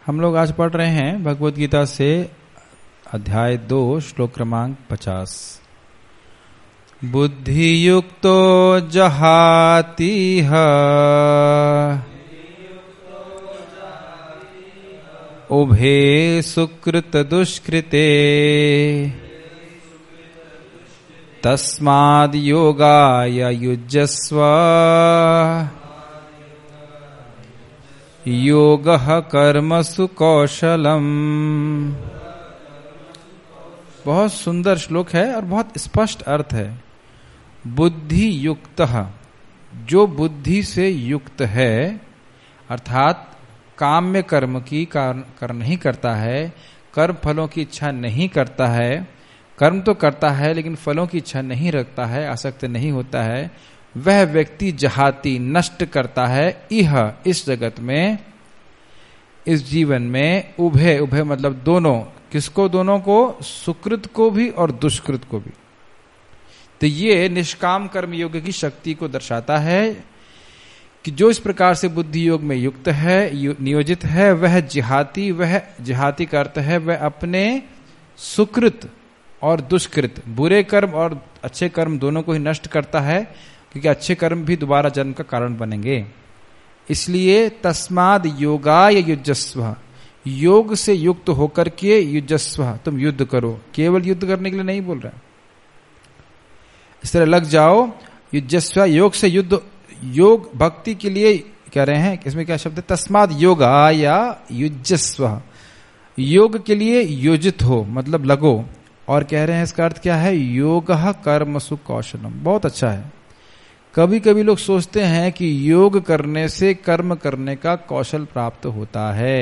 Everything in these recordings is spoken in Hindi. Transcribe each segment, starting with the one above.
हम लोग आज पढ़ रहे हैं भगवद गीता से अध्याय 2 श्लोक क्रमांक 50। बुद्धि युक्तो जहातिह उभे सुकृत दुष्कृते तस्माद् योगाय युज्यस्व योगः कर्मसु कौशलम। बहुत सुंदर श्लोक है और बहुत स्पष्ट अर्थ है। बुद्धि युक्तः, जो बुद्धि से युक्त है, अर्थात काम्य कर्म की कर्म नहीं करता है, कर्म फलों की इच्छा नहीं करता है, कर्म तो करता है लेकिन फलों की इच्छा नहीं रखता है, आसक्त नहीं होता है, वह व्यक्ति जहाती नष्ट करता है इह इस जगत में, इस जीवन में, उभय उभय मतलब दोनों, किसको? दोनों को, सुकृत को भी और दुष्कृत को भी। तो ये निष्काम कर्म योग की शक्ति को दर्शाता है कि जो इस प्रकार से बुद्धि योग में युक्त है, नियोजित है, वह जिहाती का अर्थ है वह अपने सुकृत और दुष्कृत, बुरे कर्म और अच्छे कर्म दोनों को ही नष्ट करता है, क्योंकि अच्छे कर्म भी दोबारा जन्म का कारण बनेंगे। इसलिए तस्माद योगाय युज्यस्व, योग से युक्त होकर के युज्यस्व, तुम युद्ध करो। केवल युद्ध करने के लिए नहीं बोल रहा, इस तरह लग जाओ। युज्यस्व, योग से युद्ध, योग भक्ति के लिए कह रहे हैं। इसमें क्या शब्द है? तस्माद योगाय युज्यस्व, योग के लिए योजित हो, मतलब लगो। और कह रहे हैं इसका अर्थ क्या है? योगः कर्मसु कौशलम। बहुत अच्छा है। कभी कभी लोग सोचते हैं कि योग करने से कर्म करने का कौशल प्राप्त होता है,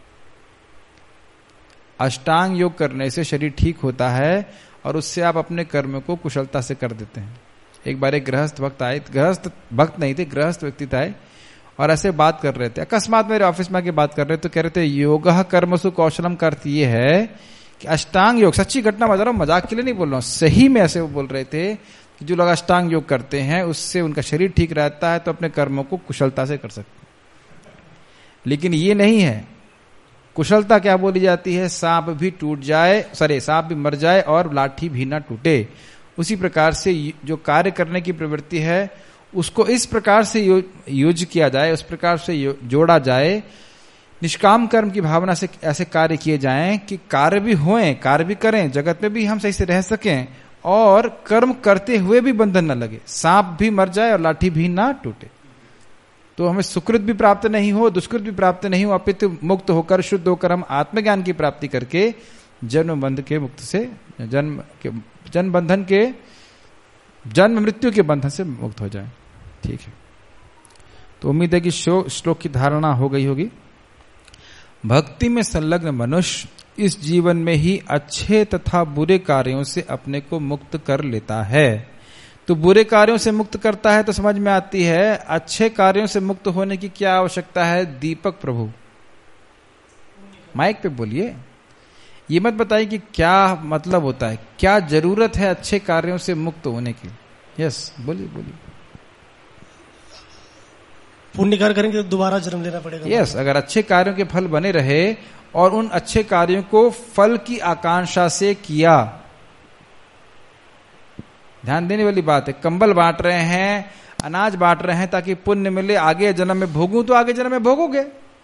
अष्टांग योग करने से शरीर ठीक होता है और उससे आप अपने कर्म को कुशलता से कर देते हैं। एक बार एक गृहस्थ भक्त आए, गृहस्थ भक्त नहीं थे, गृहस्थ व्यक्ति आए और ऐसे बात कर रहे थे। अकस्मात मेरे ऑफिस में आके बात कर रहे थे, तो कह रहे थे योगः कर्मसु कौशलम का अर्थ ये है कि अष्टांग योग, सच्ची घटना बता रहा हूं, मजाक के लिए नहीं बोल रहा हूं, सही में ऐसे वो बोल रहे थे कि जो लोग अष्टांग योग करते हैं उससे उनका शरीर ठीक रहता है, तो अपने कर्मों को कुशलता से कर सकते हैं। लेकिन ये नहीं है। कुशलता क्या बोली जाती है? सांप भी टूट जाए, सांप भी मर जाए और लाठी भी ना टूटे। उसी प्रकार से जो कार्य करने की प्रवृत्ति है उसको इस प्रकार से यूज किया जाए, उस प्रकार से जोड़ा जाए, निष्काम कर्म की भावना से ऐसे कार्य किए जाएं कि कार्य भी होएं, कार्य भी करें, जगत में भी हम सही से रह सकें और कर्म करते हुए भी बंधन न लगे, सांप भी मर जाए और लाठी भी ना टूटे। तो हमें सुकृत भी प्राप्त नहीं हो, दुष्कृत भी प्राप्त नहीं हो, अपितु मुक्त होकर, शुद्ध होकर हम आत्मज्ञान की प्राप्ति करके जन्म बंध के मुक्त से, जन्म बंधन के, जन्म मृत्यु के बंधन से मुक्त हो जाए। ठीक है, तो उम्मीद है कि श्लोक की धारणा हो गई होगी। भक्ति में संलग्न मनुष्य इस जीवन में ही अच्छे तथा बुरे कार्यों से अपने को मुक्त कर लेता है। तो बुरे कार्यों से मुक्त करता है तो समझ में आती है, अच्छे कार्यों से मुक्त होने की क्या आवश्यकता है? दीपक प्रभु माइक पे बोलिए, ये मत बताइए कि क्या मतलब होता है, क्या जरूरत है अच्छे कार्यों से मुक्त होने की। यस, बोलिए बोलिए। पुण्य कार्य करेंगे तो दोबारा जन्म लेना पड़ेगा। यस, अगर अच्छे कार्यों के फल बने रहे और उन अच्छे कार्यों को फल की आकांक्षा से किया, ध्यान देने वाली बात है। कंबल बांट रहे हैं, अनाज बांट रहे हैं ताकि पुण्य मिले, आगे जन्म में भोगूं, तो आगे जन्म में भोगोगे।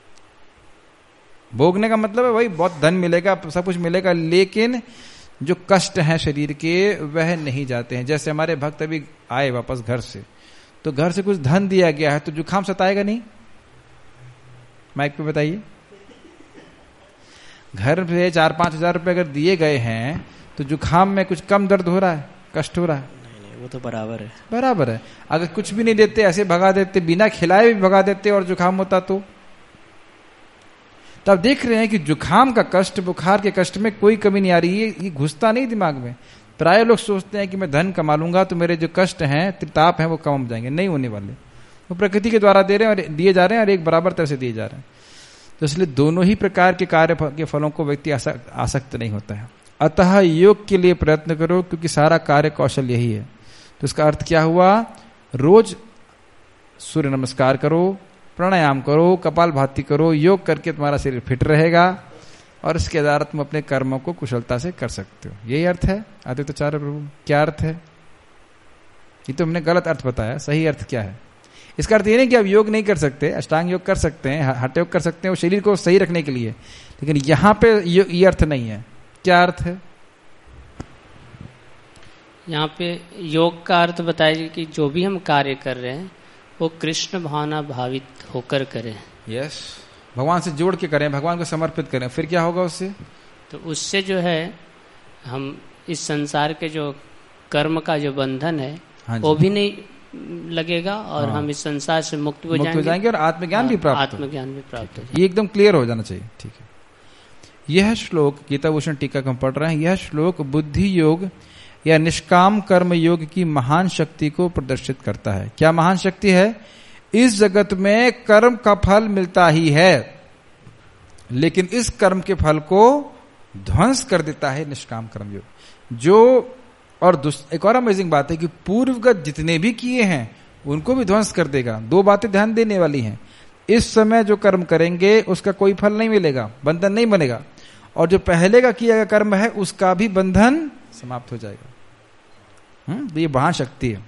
भोगने का मतलब है भाई बहुत धन मिलेगा, सब कुछ मिलेगा, लेकिन जो कष्ट हैं शरीर के वह नहीं जाते हैं। जैसे हमारे भक्त अभी आए वापस घर से, तो घर से कुछ धन दिया गया है तो जुकाम सताएगा नहीं? माइक पे बताइए। घर पे 4-5 हजार रुपए अगर दिए गए हैं तो जुकाम में कुछ कम दर्द हो रहा है, कष्ट हो रहा है? नहीं, वो तो बराबर है, बराबर है। अगर कुछ भी नहीं देते, ऐसे भगा देते, बिना खिलाए भी भगा देते और जुकाम होता तो तब देख रहे हैं कि जुकाम का कष्ट, बुखार के कष्ट में कोई कमी नहीं आ रही है, ये घुसता नहीं दिमाग में। प्राय लोग सोचते हैं कि मैं धन कमा लूंगा तो मेरे जो कष्ट हैं, त्रिताप हैं, वो कम हो जाएंगे। नहीं होने वाले, वो प्रकृति के द्वारा दे रहे हैं और दिए जा रहे हैं और एक बराबर तरह से दिए जा रहे हैं। तो इसलिए दोनों ही प्रकार के कार्य के फलों को व्यक्ति आसक्त नहीं होता है। अतः योग के लिए प्रयत्न करो, क्योंकि सारा कार्य कौशल यही है। तो इसका अर्थ क्या हुआ? रोज सूर्य नमस्कार करो, प्राणायाम करो, कपालभाति करो, योग करके तुम्हारा शरीर फिट रहेगा और इसके आधार तुम अपने कर्मों को कुशलता से कर सकते हो। यही अर्थ है आदित्याचार्य प्रभु। क्या अर्थ है? ये तो हमने गलत अर्थ बताया, सही अर्थ क्या है? इसका अर्थ ये नहीं कि आप योग नहीं कर सकते, अष्टांग योग कर सकते हैं, हठ योग कर सकते हैं, वो शरीर को सही रखने के लिए, लेकिन यहां पे ये अर्थ नहीं है। क्या अर्थ है? यहाँ पे योग का अर्थ बताइए कि जो भी हम कार्य कर रहे हैं वो कृष्ण भावना भावित होकर करें। यस, भगवान से जोड़ के करें, भगवान को समर्पित करें। फिर क्या होगा उससे? तो उससे जो है हम इस संसार के जो कर्म का जो बंधन है वो भी नहीं लगेगा और हम इस संसार से मुक्त हो जाएंगे और आत्मज्ञान भी प्राप्त हो जाएगा। ये एकदम क्लियर हो जाना चाहिए। ठीक है, यह श्लोक गीता भूषण टीका हम पढ़ रहे हैं। यह श्लोक बुद्धि योग या निष्काम कर्म योग की महान शक्ति को प्रदर्शित करता है। क्या महान शक्ति है? इस जगत में कर्म का फल मिलता ही है, लेकिन इस कर्म के फल को ध्वंस कर देता है निष्काम कर्म योग। जो और एक और अमेजिंग बात है कि पूर्वगत जितने भी किए हैं उनको भी ध्वंस कर देगा। दो बातें ध्यान देने वाली हैं। इस समय जो कर्म करेंगे उसका कोई फल नहीं मिलेगा, बंधन नहीं बनेगा, और जो पहले का किया गया कर्म है उसका भी बंधन समाप्त हो जाएगा। तो ये महाशक्ति है।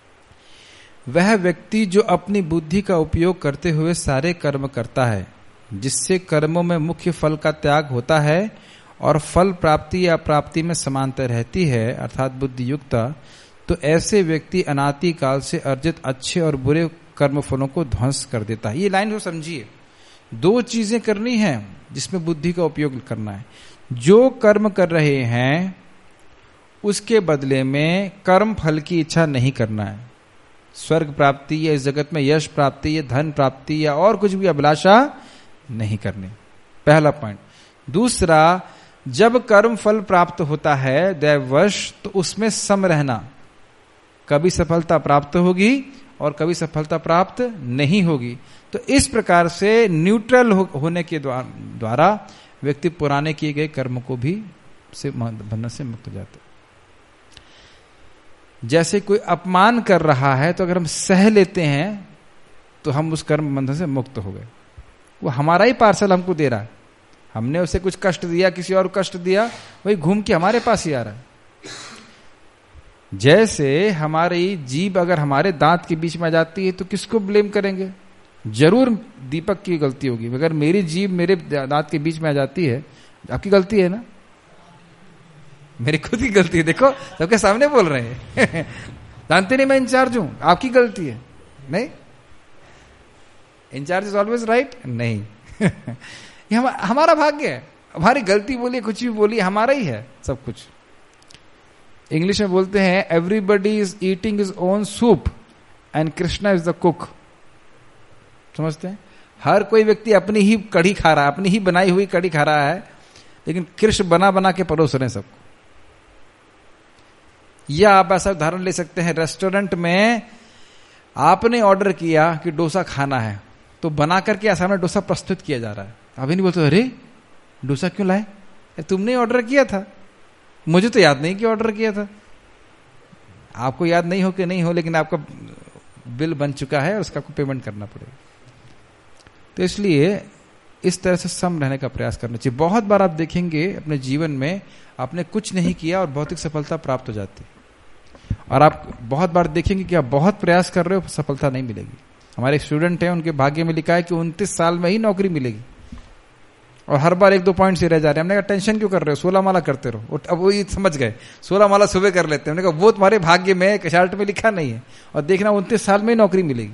वह व्यक्ति जो अपनी बुद्धि का उपयोग करते हुए सारे कर्म करता है, जिससे कर्मों में मुख्य फल का त्याग होता है और फल प्राप्ति या प्राप्ति में समानता रहती है, अर्थात बुद्धि युक्ता, तो ऐसे व्यक्ति अनादि काल से अर्जित अच्छे और बुरे कर्म फलों को ध्वंस कर देता है। ये लाइन को समझिए। दो चीजें करनी है जिसमें बुद्धि का उपयोग करना है। जो कर्म कर रहे हैं उसके बदले में कर्म फल की इच्छा नहीं करना है। स्वर्ग प्राप्ति या इस जगत में यश प्राप्ति या धन प्राप्ति या और कुछ भी अभिलाषा नहीं करनी, पहला पॉइंट। दूसरा, जब कर्म फल प्राप्त होता है दैववश, तो उसमें सम रहना। कभी सफलता प्राप्त होगी और कभी सफलता प्राप्त नहीं होगी। तो इस प्रकार से न्यूट्रल होने के द्वारा व्यक्ति पुराने किए गए कर्म को भी से बंधन से मुक्त हो जाते। जैसे कोई अपमान कर रहा है तो अगर हम सह लेते हैं तो हम उस कर्म बंधन से मुक्त हो गए। वो हमारा ही पार्सल हमको दे रहा है, हमने उसे कुछ कष्ट दिया, किसी और को कष्ट दिया, वही घूम के हमारे पास ही आ रहा है। जैसे हमारी जीभ अगर हमारे दांत के बीच में आ जाती है तो किसको ब्लेम करेंगे? जरूर दीपक की गलती होगी। अगर मेरी जीभ मेरे दांत के बीच में आ जाती है, आपकी गलती है ना, मेरी खुद की गलती है। देखो सबके सामने बोल रहे हैं जानते नहीं मैं इंचार्ज हूं, आपकी गलती है। नहीं, इंचार्ज इज ऑलवेज राइट नहीं ये हमारा भाग्य है। हमारी गलती बोलिए, कुछ भी बोलिए, हमारा ही है सब कुछ। इंग्लिश में बोलते हैं everybody is eating his own soup and Krishna is the cook. समझते हैं? हर कोई व्यक्ति अपनी ही कढ़ी खा रहा है, अपनी ही बनाई हुई कढ़ी खा रहा है, लेकिन कृष्ण बना बना के परोस रहे हैं सबको। या आप ऐसा उदाहरण ले सकते हैं, रेस्टोरेंट में आपने ऑर्डर किया कि डोसा खाना है, तो बना करके सामने डोसा प्रस्तुत किया जा रहा है। अभी नहीं बोलते अरे डोसा क्यों लाए, तुमने ऑर्डर किया था, मुझे तो याद नहीं कि ऑर्डर किया था। आपको याद नहीं हो कि नहीं हो, लेकिन आपका बिल बन चुका है, उसका आपको पेमेंट करना पड़ेगा। तो इसलिए इस तरह से सम रहने का प्रयास करना चाहिए। बहुत बार आप देखेंगे अपने जीवन में आपने कुछ नहीं किया और भौतिक सफलता प्राप्त हो जाती है, और आप बहुत बार देखेंगे कि आप बहुत प्रयास कर रहे हो, सफलता नहीं मिलेगी। हमारे एक स्टूडेंट हैं, उनके भाग्य में लिखा है कि 29 साल में ही नौकरी मिलेगी, और हर बार 1-2 पॉइंट से रह जा रहे हैं। हमने कहा टेंशन क्यों कर रहे हो, 16 माला करते रहो। अब वो समझ गए 16 माला सुबह कर लेते हैं। हमने कहा वो तुम्हारे भाग्य में चार्ट में लिखा नहीं है, और देखना 29 साल में ही नौकरी मिलेगी।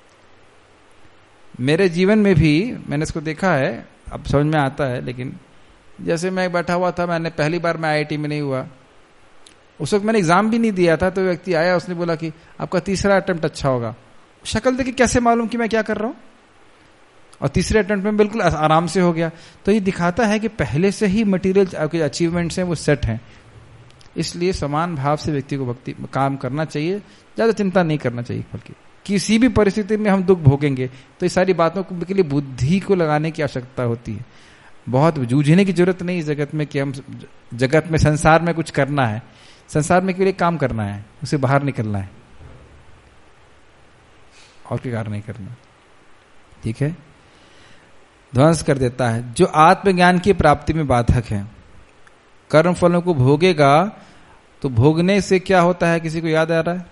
मेरे जीवन में भी मैंने इसको देखा है, अब समझ में आता है। लेकिन जैसे मैं बैठा हुआ था, मैंने पहली बार मैं IIT में नहीं हुआ, उस वक्त मैंने एग्जाम भी नहीं दिया था, तो व्यक्ति आया, उसने बोला कि आपका तीसरा अटेम्प्ट अच्छा होगा। शक्ल देखी कैसे मालूम कि मैं क्या कर रहा हूं, और तीसरे अटेम्प्ट में बिल्कुल आराम से हो गया। तो ये दिखाता है कि पहले से ही मटेरियल आपके अचीवमेंट्स हैं वो सेट हैं। इसलिए समान भाव से व्यक्ति को भक्ति काम करना चाहिए, ज्यादा चिंता नहीं करना चाहिए। बल्कि किसी भी परिस्थिति में हम दुख भोगेंगे तो ये सारी बातों के लिए बुद्धि को लगाने की आवश्यकता होती है। बहुत जूझने की जरूरत नहीं इस जगत में कि हम जगत में संसार में कुछ करना है, संसार में के लिए काम करना है, उसे बाहर निकलना है, और कोई कार्य नहीं करना। ठीक है, ध्वंस कर देता है, जो आत्मज्ञान की प्राप्ति में बाधक है। कर्म फलों को भोगेगा तो भोगने से क्या होता है, किसी को याद आ रहा है?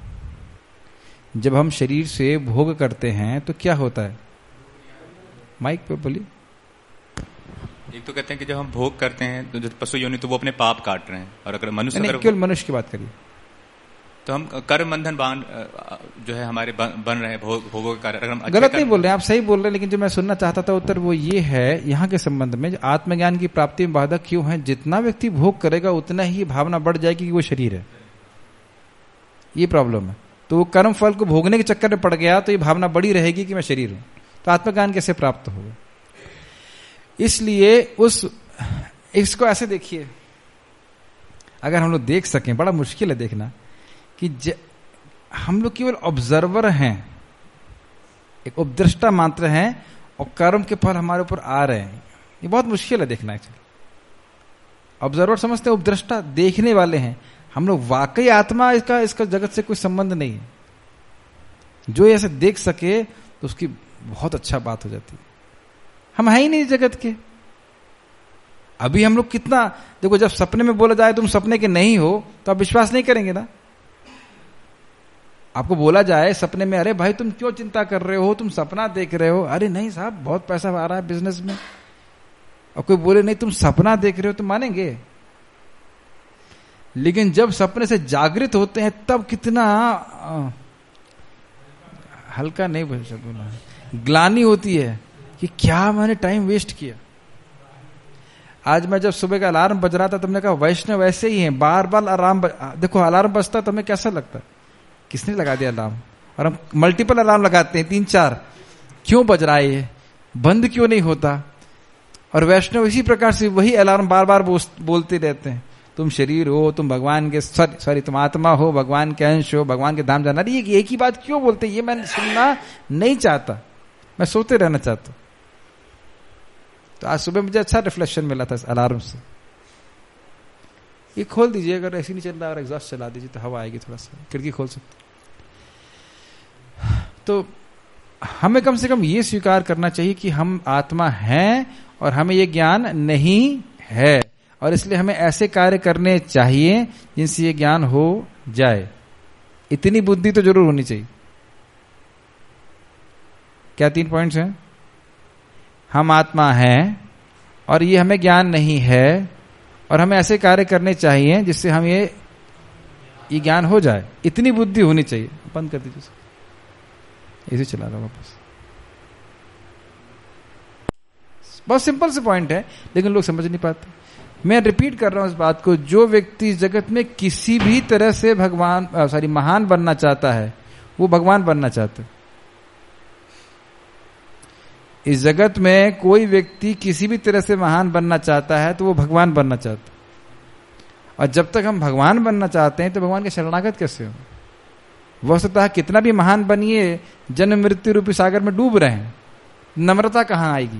जब हम शरीर से भोग करते हैं तो क्या होता है? माइक पे बोलिए। एक तो कहते हैं कि जब हम भोग करते हैं तो जो पशु योनि तो वो अपने पाप काट रहे हैं, और अगर मनुष्य केवल मनुष्य की बात करिए तो हम कर्म बंधन बांध जो है हमारे बन रहे हैं भोगों के कारण। अगर हम गलत नहीं बोल रहे हैं, आप सही बोल रहे हैं, लेकिन जो मैं सुनना चाहता था उत्तर वो ये है यहाँ के संबंध में, आत्मज्ञान की प्राप्ति में बाधक क्यों है? जितना व्यक्ति भोग करेगा उतना ही भावना बढ़ जाएगी कि वो शरीर है, ये प्रॉब्लम है। तो वो कर्म फल को भोगने के चक्कर में पड़ गया तो ये भावना बड़ी रहेगी कि मैं शरीर हूं, तो आत्मज्ञान कैसे प्राप्त होगा? इसलिए इसको ऐसे देखिए, अगर हम लोग देख सकें, बड़ा मुश्किल है देखना, कि हम लोग केवल ऑब्जर्वर हैं, एक उपद्रष्टा मात्र हैं, और कर्म के फल हमारे ऊपर आ रहे हैं। ये बहुत मुश्किल है देखना। एक्चुअली ऑब्जर्वर समझते हैं, उपद्रष्टा देखने वाले हैं हम लोग। वाकई आत्मा इसका जगत से कोई संबंध नहीं है। जो ऐसे देख सके तो उसकी बहुत अच्छा बात हो जाती है। हम है ही नहीं जगत के। अभी हम लोग कितना, देखो, जब सपने में बोला जाए तुम सपने के नहीं हो तो आप विश्वास नहीं करेंगे ना। आपको बोला जाए सपने में, अरे भाई तुम क्यों चिंता कर रहे हो, तुम सपना देख रहे हो। अरे नहीं साहब, बहुत पैसा आ रहा है बिजनेस में। और कोई बोले नहीं तुम सपना देख रहे हो, तो मानेंगे। लेकिन जब सपने से जागृत होते हैं तब कितना हल्का नहीं बोल सकूंगा, ग्लानि होती है कि क्या मैंने टाइम वेस्ट किया। आज मैं जब सुबह का अलार्म बज रहा था, तुमने कहा वैष्णव ऐसे ही है, बार बार देखो अलार्म बजता तो हमें कैसा लगता है, किसने लगा दिया अलार्म? और हम मल्टीपल अलार्म लगाते हैं, 3-4, क्यों बज रहा है, ये बंद क्यों नहीं होता? और वैष्णव इसी प्रकार से वही अलार्म बार बार बोलते रहते हैं, तुम शरीर हो, तुम भगवान के सॉरी तुम आत्मा हो, भगवान के अंश हो, भगवान के धाम जाना। ये एक ही बात क्यों बोलते हैं? ये मैं सुनना नहीं चाहता, मैं सोते रहना चाहता। तो आज सुबह मुझे अच्छा रिफ्लेक्शन मिला था इस अलार्म से। ये खोल दीजिए, अगर ऐसे नहीं चल रहा और एग्जॉस्ट चला दीजिए तो हवा आएगी, थोड़ा सा खिड़की खोल सकते। तो हमें कम से कम ये स्वीकार करना चाहिए कि हम आत्मा हैं और हमें ये ज्ञान नहीं है, और इसलिए हमें ऐसे कार्य करने चाहिए जिनसे ये ज्ञान हो जाए। इतनी बुद्धि तो जरूर होनी चाहिए। क्या 3 पॉइंट्स हैं? हम आत्मा हैं और ये हमें ज्ञान नहीं है, और हमें ऐसे कार्य करने चाहिए जिससे हम ये ज्ञान हो जाए। इतनी बुद्धि होनी चाहिए। बंद कर दीजिए, इसे चला रहा वापस। बहुत सिंपल से पॉइंट है, लेकिन लोग समझ नहीं पाते। मैं रिपीट कर रहा हूं इस बात को, जो व्यक्ति जगत में किसी भी तरह से महान बनना चाहता है, वो भगवान बनना चाहता है। इस जगत में कोई व्यक्ति किसी भी तरह से महान बनना चाहता है तो वो भगवान बनना चाहता है। और जब तक हम भगवान बनना चाहते हैं तो भगवान के शरणागत कैसे हो? वस्तुतः कितना भी महान बनिए, जन्म मृत्यु रूपी सागर में डूब रहे हैं, नम्रता कहां आएगी?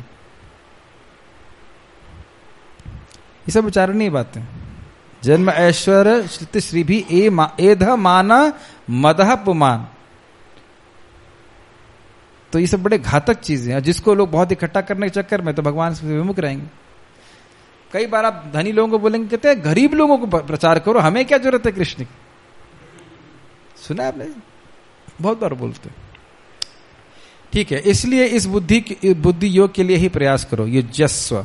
ये सब विचारणीय बातें। जन्म ऐश्वर्य श्रुति श्री भी एध मान मदह पुमान, तो ये सब बड़े घातक चीजें हैं, जिसको लोग बहुत इकट्ठा करने के चक्कर में तो भगवान से विमुख रहेंगे। कई बार आप धनी लोगों को बोलेंगे, कहते हैं गरीब लोगों को प्रचार करो, हमें क्या जरूरत है कृष्ण की। सुना आपने? बहुत बार बोलते। ठीक है, इसलिए इस बुद्धि योग के लिए ही प्रयास करो, युजस्व।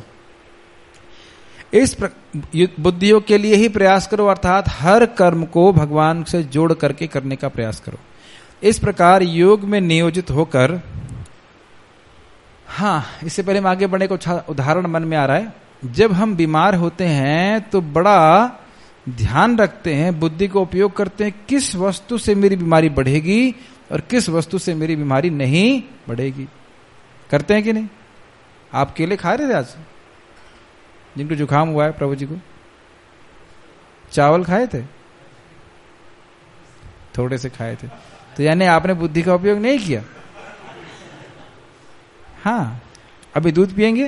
इस बुद्धि योग के लिए ही प्रयास करो, अर्थात हर कर्म को भगवान से जोड़ करके करने का प्रयास करो। इस प्रकार योग में नियोजित होकर, हाँ, इससे पहले हम आगे बढ़ने को अच्छा उदाहरण मन में आ रहा है। जब हम बीमार होते हैं तो बड़ा ध्यान रखते हैं, बुद्धि को उपयोग करते हैं, किस वस्तु से मेरी बीमारी बढ़ेगी और किस वस्तु से मेरी बीमारी नहीं बढ़ेगी। करते हैं कि नहीं? आप केले खा रहे थे आज, जिनको जुकाम हुआ है, प्रभु जी को चावल खाए थे, थोड़े से खाए थे, तो यानी आपने बुद्धि का उपयोग नहीं किया। हाँ, अभी दूध पिएंगे?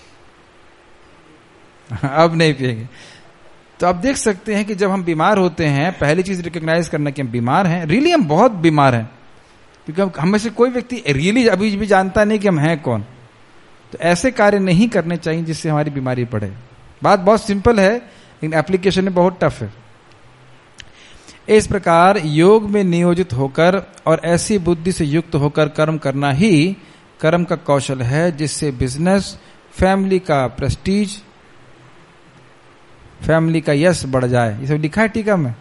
अब नहीं पिएंगे। तो आप देख सकते हैं कि जब हम बीमार होते हैं, पहली चीज रिकॉग्नाइज करना कि हम बीमार हैं, रियली हम बहुत बीमार हैं, क्योंकि हम में से कोई व्यक्ति रियली अभी भी जानता नहीं कि हम हैं कौन। तो ऐसे कार्य नहीं करने चाहिए जिससे हमारी बीमारी बढ़े। बात बहुत सिंपल है लेकिन एप्लीकेशन में बहुत टफ है। इस प्रकार योग में नियोजित होकर और ऐसी बुद्धि से युक्त होकर कर्म करना ही कर्म का कौशल है, जिससे बिजनेस, फैमिली का प्रेस्टीज, फैमिली का यश बढ़ जाए। ये सब लिखा है टीका में।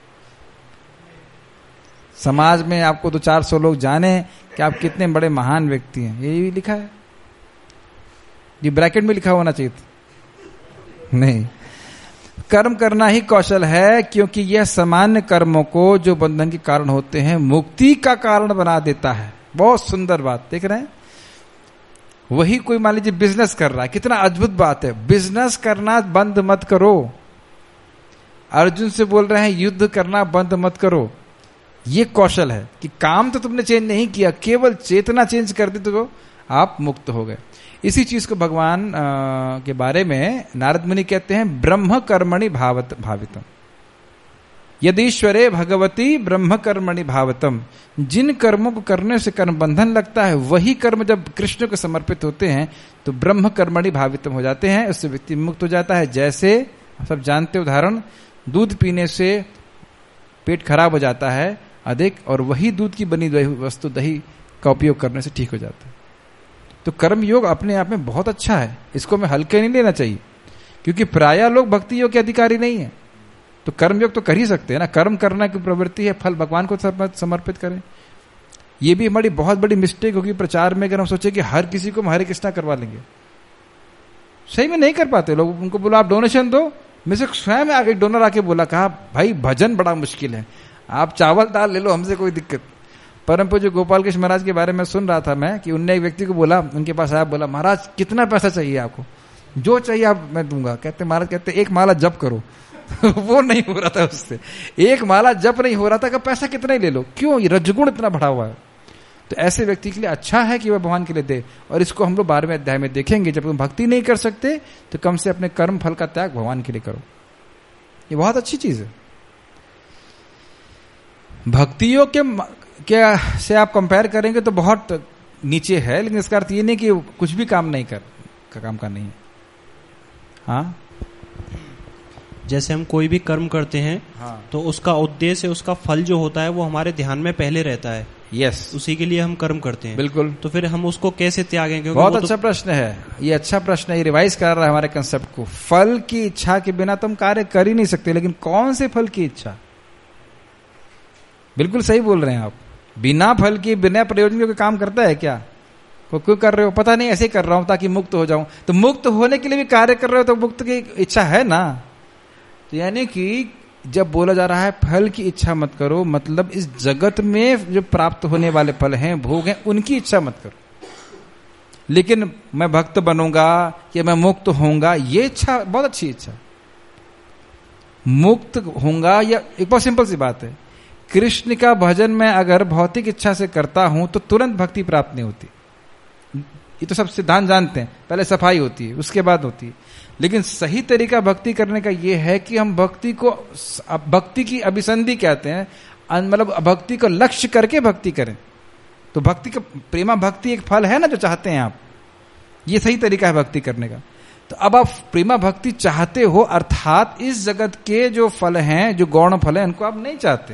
समाज में आपको 200-400 लोग जाने कि आप कितने बड़े महान व्यक्ति हैं, ये भी लिखा है। ये ब्रैकेट में लिखा होना चाहिए था। नहीं, कर्म करना ही कौशल है, क्योंकि यह सामान्य कर्मों को जो बंधन के कारण होते हैं मुक्ति का कारण बना देता है। बहुत सुंदर बात देख रहे हैं। वही कोई मान लीजिए बिजनेस कर रहा है, कितना अद्भुत बात है। बिजनेस करना बंद मत करो। अर्जुन से बोल रहे हैं युद्ध करना बंद मत करो। ये कौशल है कि काम तो तुमने चेंज नहीं किया, केवल चेतना चेंज कर दी तो आप मुक्त हो गए। इसी चीज को भगवान के बारे में नारद मुनि कहते हैं ब्रह्म कर्मणि भावितम, यदीश्वरे भगवती ब्रह्म कर्मणि भावतम। जिन कर्मों को करने से कर्म बंधन लगता है, वही कर्म जब कृष्ण को समर्पित होते हैं तो ब्रह्म कर्मणि भावितम हो जाते हैं, उससे व्यक्ति मुक्त हो जाता है। जैसे सब जानते उदाहरण, दूध पीने से पेट खराब हो जाता है अधिक, और वही दूध की बनी वस्तु दही का उपयोग करने से ठीक हो जाता है। तो कर्म योग अपने आप में बहुत अच्छा है, इसको हमें हल्के नहीं लेना चाहिए, क्योंकि प्रायः लोग भक्ति योग के अधिकारी नहीं है। तो कर्म योग तो कर ही सकते हैं ना, कर्म करना की प्रवृत्ति है, फल भगवान को समर्पित करें। ये भी हमारी बहुत बड़ी मिस्टेक होगी प्रचार में, अगर हम सोचे कि हर किसी को हम हरे कृष्णा करवा लेंगे। सही में नहीं कर पाते लोग। उनको बोला आप डोनेशन दो, मैं से स्वयं आगे डोनर आके बोला, कहा भाई भजन बड़ा मुश्किल है, आप चावल दाल ले लो, हमसे कोई दिक्कत। परम पूज्य गोपाल कृष्ण महाराज के बारे में सुन रहा था मैं कि उनने एक व्यक्ति को बोला, उनके पास आया, बोला महाराज कितना पैसा चाहिए आपको? जो चाहिए आप मैं दूंगा। कहते महाराज कहते एक माला जप करो। वो नहीं हो रहा था उससे, एक माला जप नहीं हो रहा था, कि पैसा कितना ही ले लो, क्यों? ये रजगुण इतना बढ़ा हुआ है। तो ऐसे व्यक्ति के लिए अच्छा है कि वह भगवान के लिए दे। और इसको हम लोग 12वें अध्याय में देखेंगे। जब तुम भक्ति नहीं कर सकते तो कम से अपने कर्म फल का त्याग भगवान के लिए करो। ये बहुत अच्छी चीज है। भक्तियों के से आप कंपेयर करेंगे तो बहुत नीचे है, लेकिन इसका अर्थ ये नहीं कि कुछ भी काम नहीं काम का नहीं है। हाँ, जैसे हम कोई भी कर्म करते हैं, हाँ, तो उसका उद्देश्य, उसका फल जो होता है वो हमारे ध्यान में पहले रहता है। यस, उसी के लिए हम कर्म करते हैं। बिल्कुल। तो फिर हम उसको कैसे त्यागें? बहुत अच्छा प्रश्न है ये, अच्छा प्रश्न है। ये रिवाइज कर रहा है हमारे कंसेप्ट को। फल की इच्छा के बिना तुम कार्य कर ही नहीं सकते, लेकिन कौन से फल की इच्छा? बिल्कुल सही बोल रहे हैं आप। बिना फल की, बिना प्रयोजन के कोई काम करता है क्या? क्यों कर रहे हो? पता नहीं, ऐसे ही कर रहा हूं ताकि मुक्त हो जाऊं। तो मुक्त होने के लिए भी कार्य कर रहे हो तो मुक्त की इच्छा है ना। तो यानी कि जब बोला जा रहा है फल की इच्छा मत करो, मतलब इस जगत में जो प्राप्त होने वाले फल हैं, भोग हैं, उनकी इच्छा मत करो। लेकिन मैं भक्त बनूंगा या मैं मुक्त होऊंगा, ये इच्छा बहुत अच्छी इच्छा। मुक्त होऊंगा, या एक बहुत सिंपल सी बात है, कृष्ण का भजन मैं अगर भौतिक इच्छा से करता हूं तो तुरंत भक्ति प्राप्त नहीं होती। ये तो सब सिद्धांत जानते हैं। पहले सफाई होती है, उसके बाद होती है। लेकिन सही तरीका भक्ति करने का यह है कि हम भक्ति को, भक्ति की अभिसंधि कहते हैं, मतलब भक्ति को लक्ष्य करके भक्ति करें। तो भक्ति का, प्रेमा भक्ति एक फल है ना जो चाहते हैं आप, ये सही तरीका है भक्ति करने का। तो अब आप प्रेमा भक्ति चाहते हो, अर्थात इस जगत के जो फल हैं, जो गौण फल हैं, उनको आप नहीं चाहते।